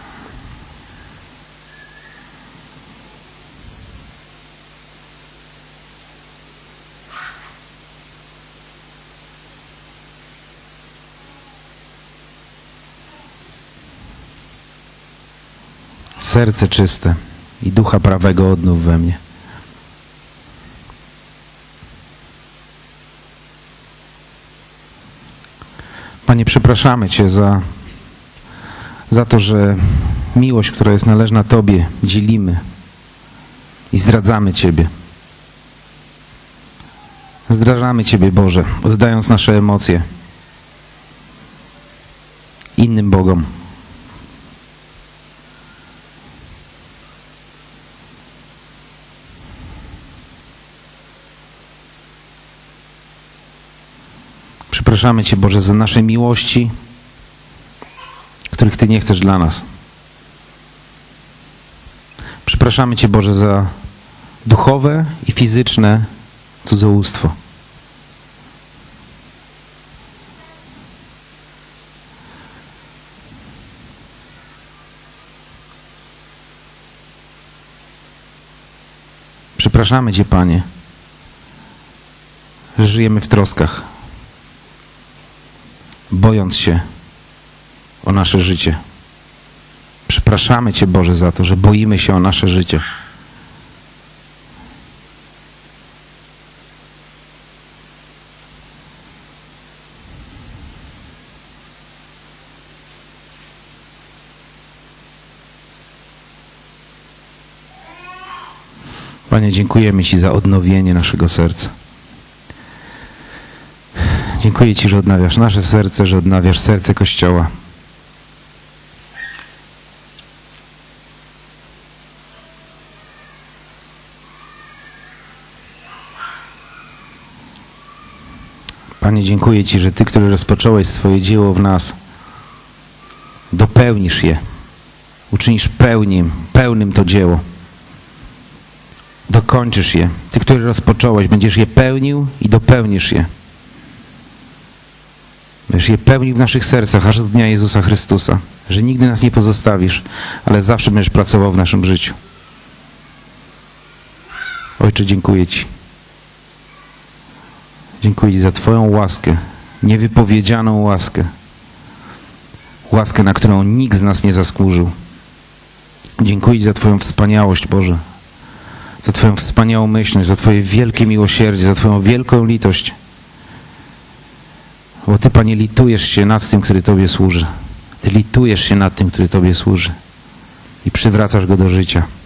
Serce czyste i ducha prawego odnów we mnie. Panie, przepraszamy Cię za za to, że miłość, która jest należna Tobie, dzielimy i zdradzamy Ciebie. Zdradzamy Ciebie, Boże, oddając nasze emocje innym bogom. Przepraszamy Cię, Boże, za nasze miłości, których Ty nie chcesz dla nas. Przepraszamy Cię, Boże, za duchowe i fizyczne cudzołóstwo. Przepraszamy Cię, Panie, że żyjemy w troskach, bojąc się o nasze życie. Przepraszamy Cię, Boże, za to, że boimy się o nasze życie. Panie, dziękujemy Ci za odnowienie naszego serca. Dziękuję Ci, że odnawiasz nasze serce, że odnawiasz serce Kościoła. Panie, dziękuję Ci, że Ty, który rozpocząłeś swoje dzieło w nas, dopełnisz je, uczynisz pełnym, pełnym to dzieło. Dokończysz je. Ty, który rozpocząłeś, będziesz je pełnił i dopełnisz je. Będziesz je pełnił w naszych sercach aż do dnia Jezusa Chrystusa, że nigdy nas nie pozostawisz, ale zawsze będziesz pracował w naszym życiu. Ojcze, dziękuję Ci. Dziękuję Ci za Twoją łaskę, niewypowiedzianą łaskę. Łaskę, na którą nikt z nas nie zasłużył. Dziękuję Ci za Twoją wspaniałość, Boże. za Twoją wspaniałomyślność, za Twoje wielkie miłosierdzie, za Twoją wielką litość. Bo Ty, Panie, litujesz się nad tym, który Tobie służy. Ty litujesz się nad tym, który Tobie służy i przywracasz go do życia.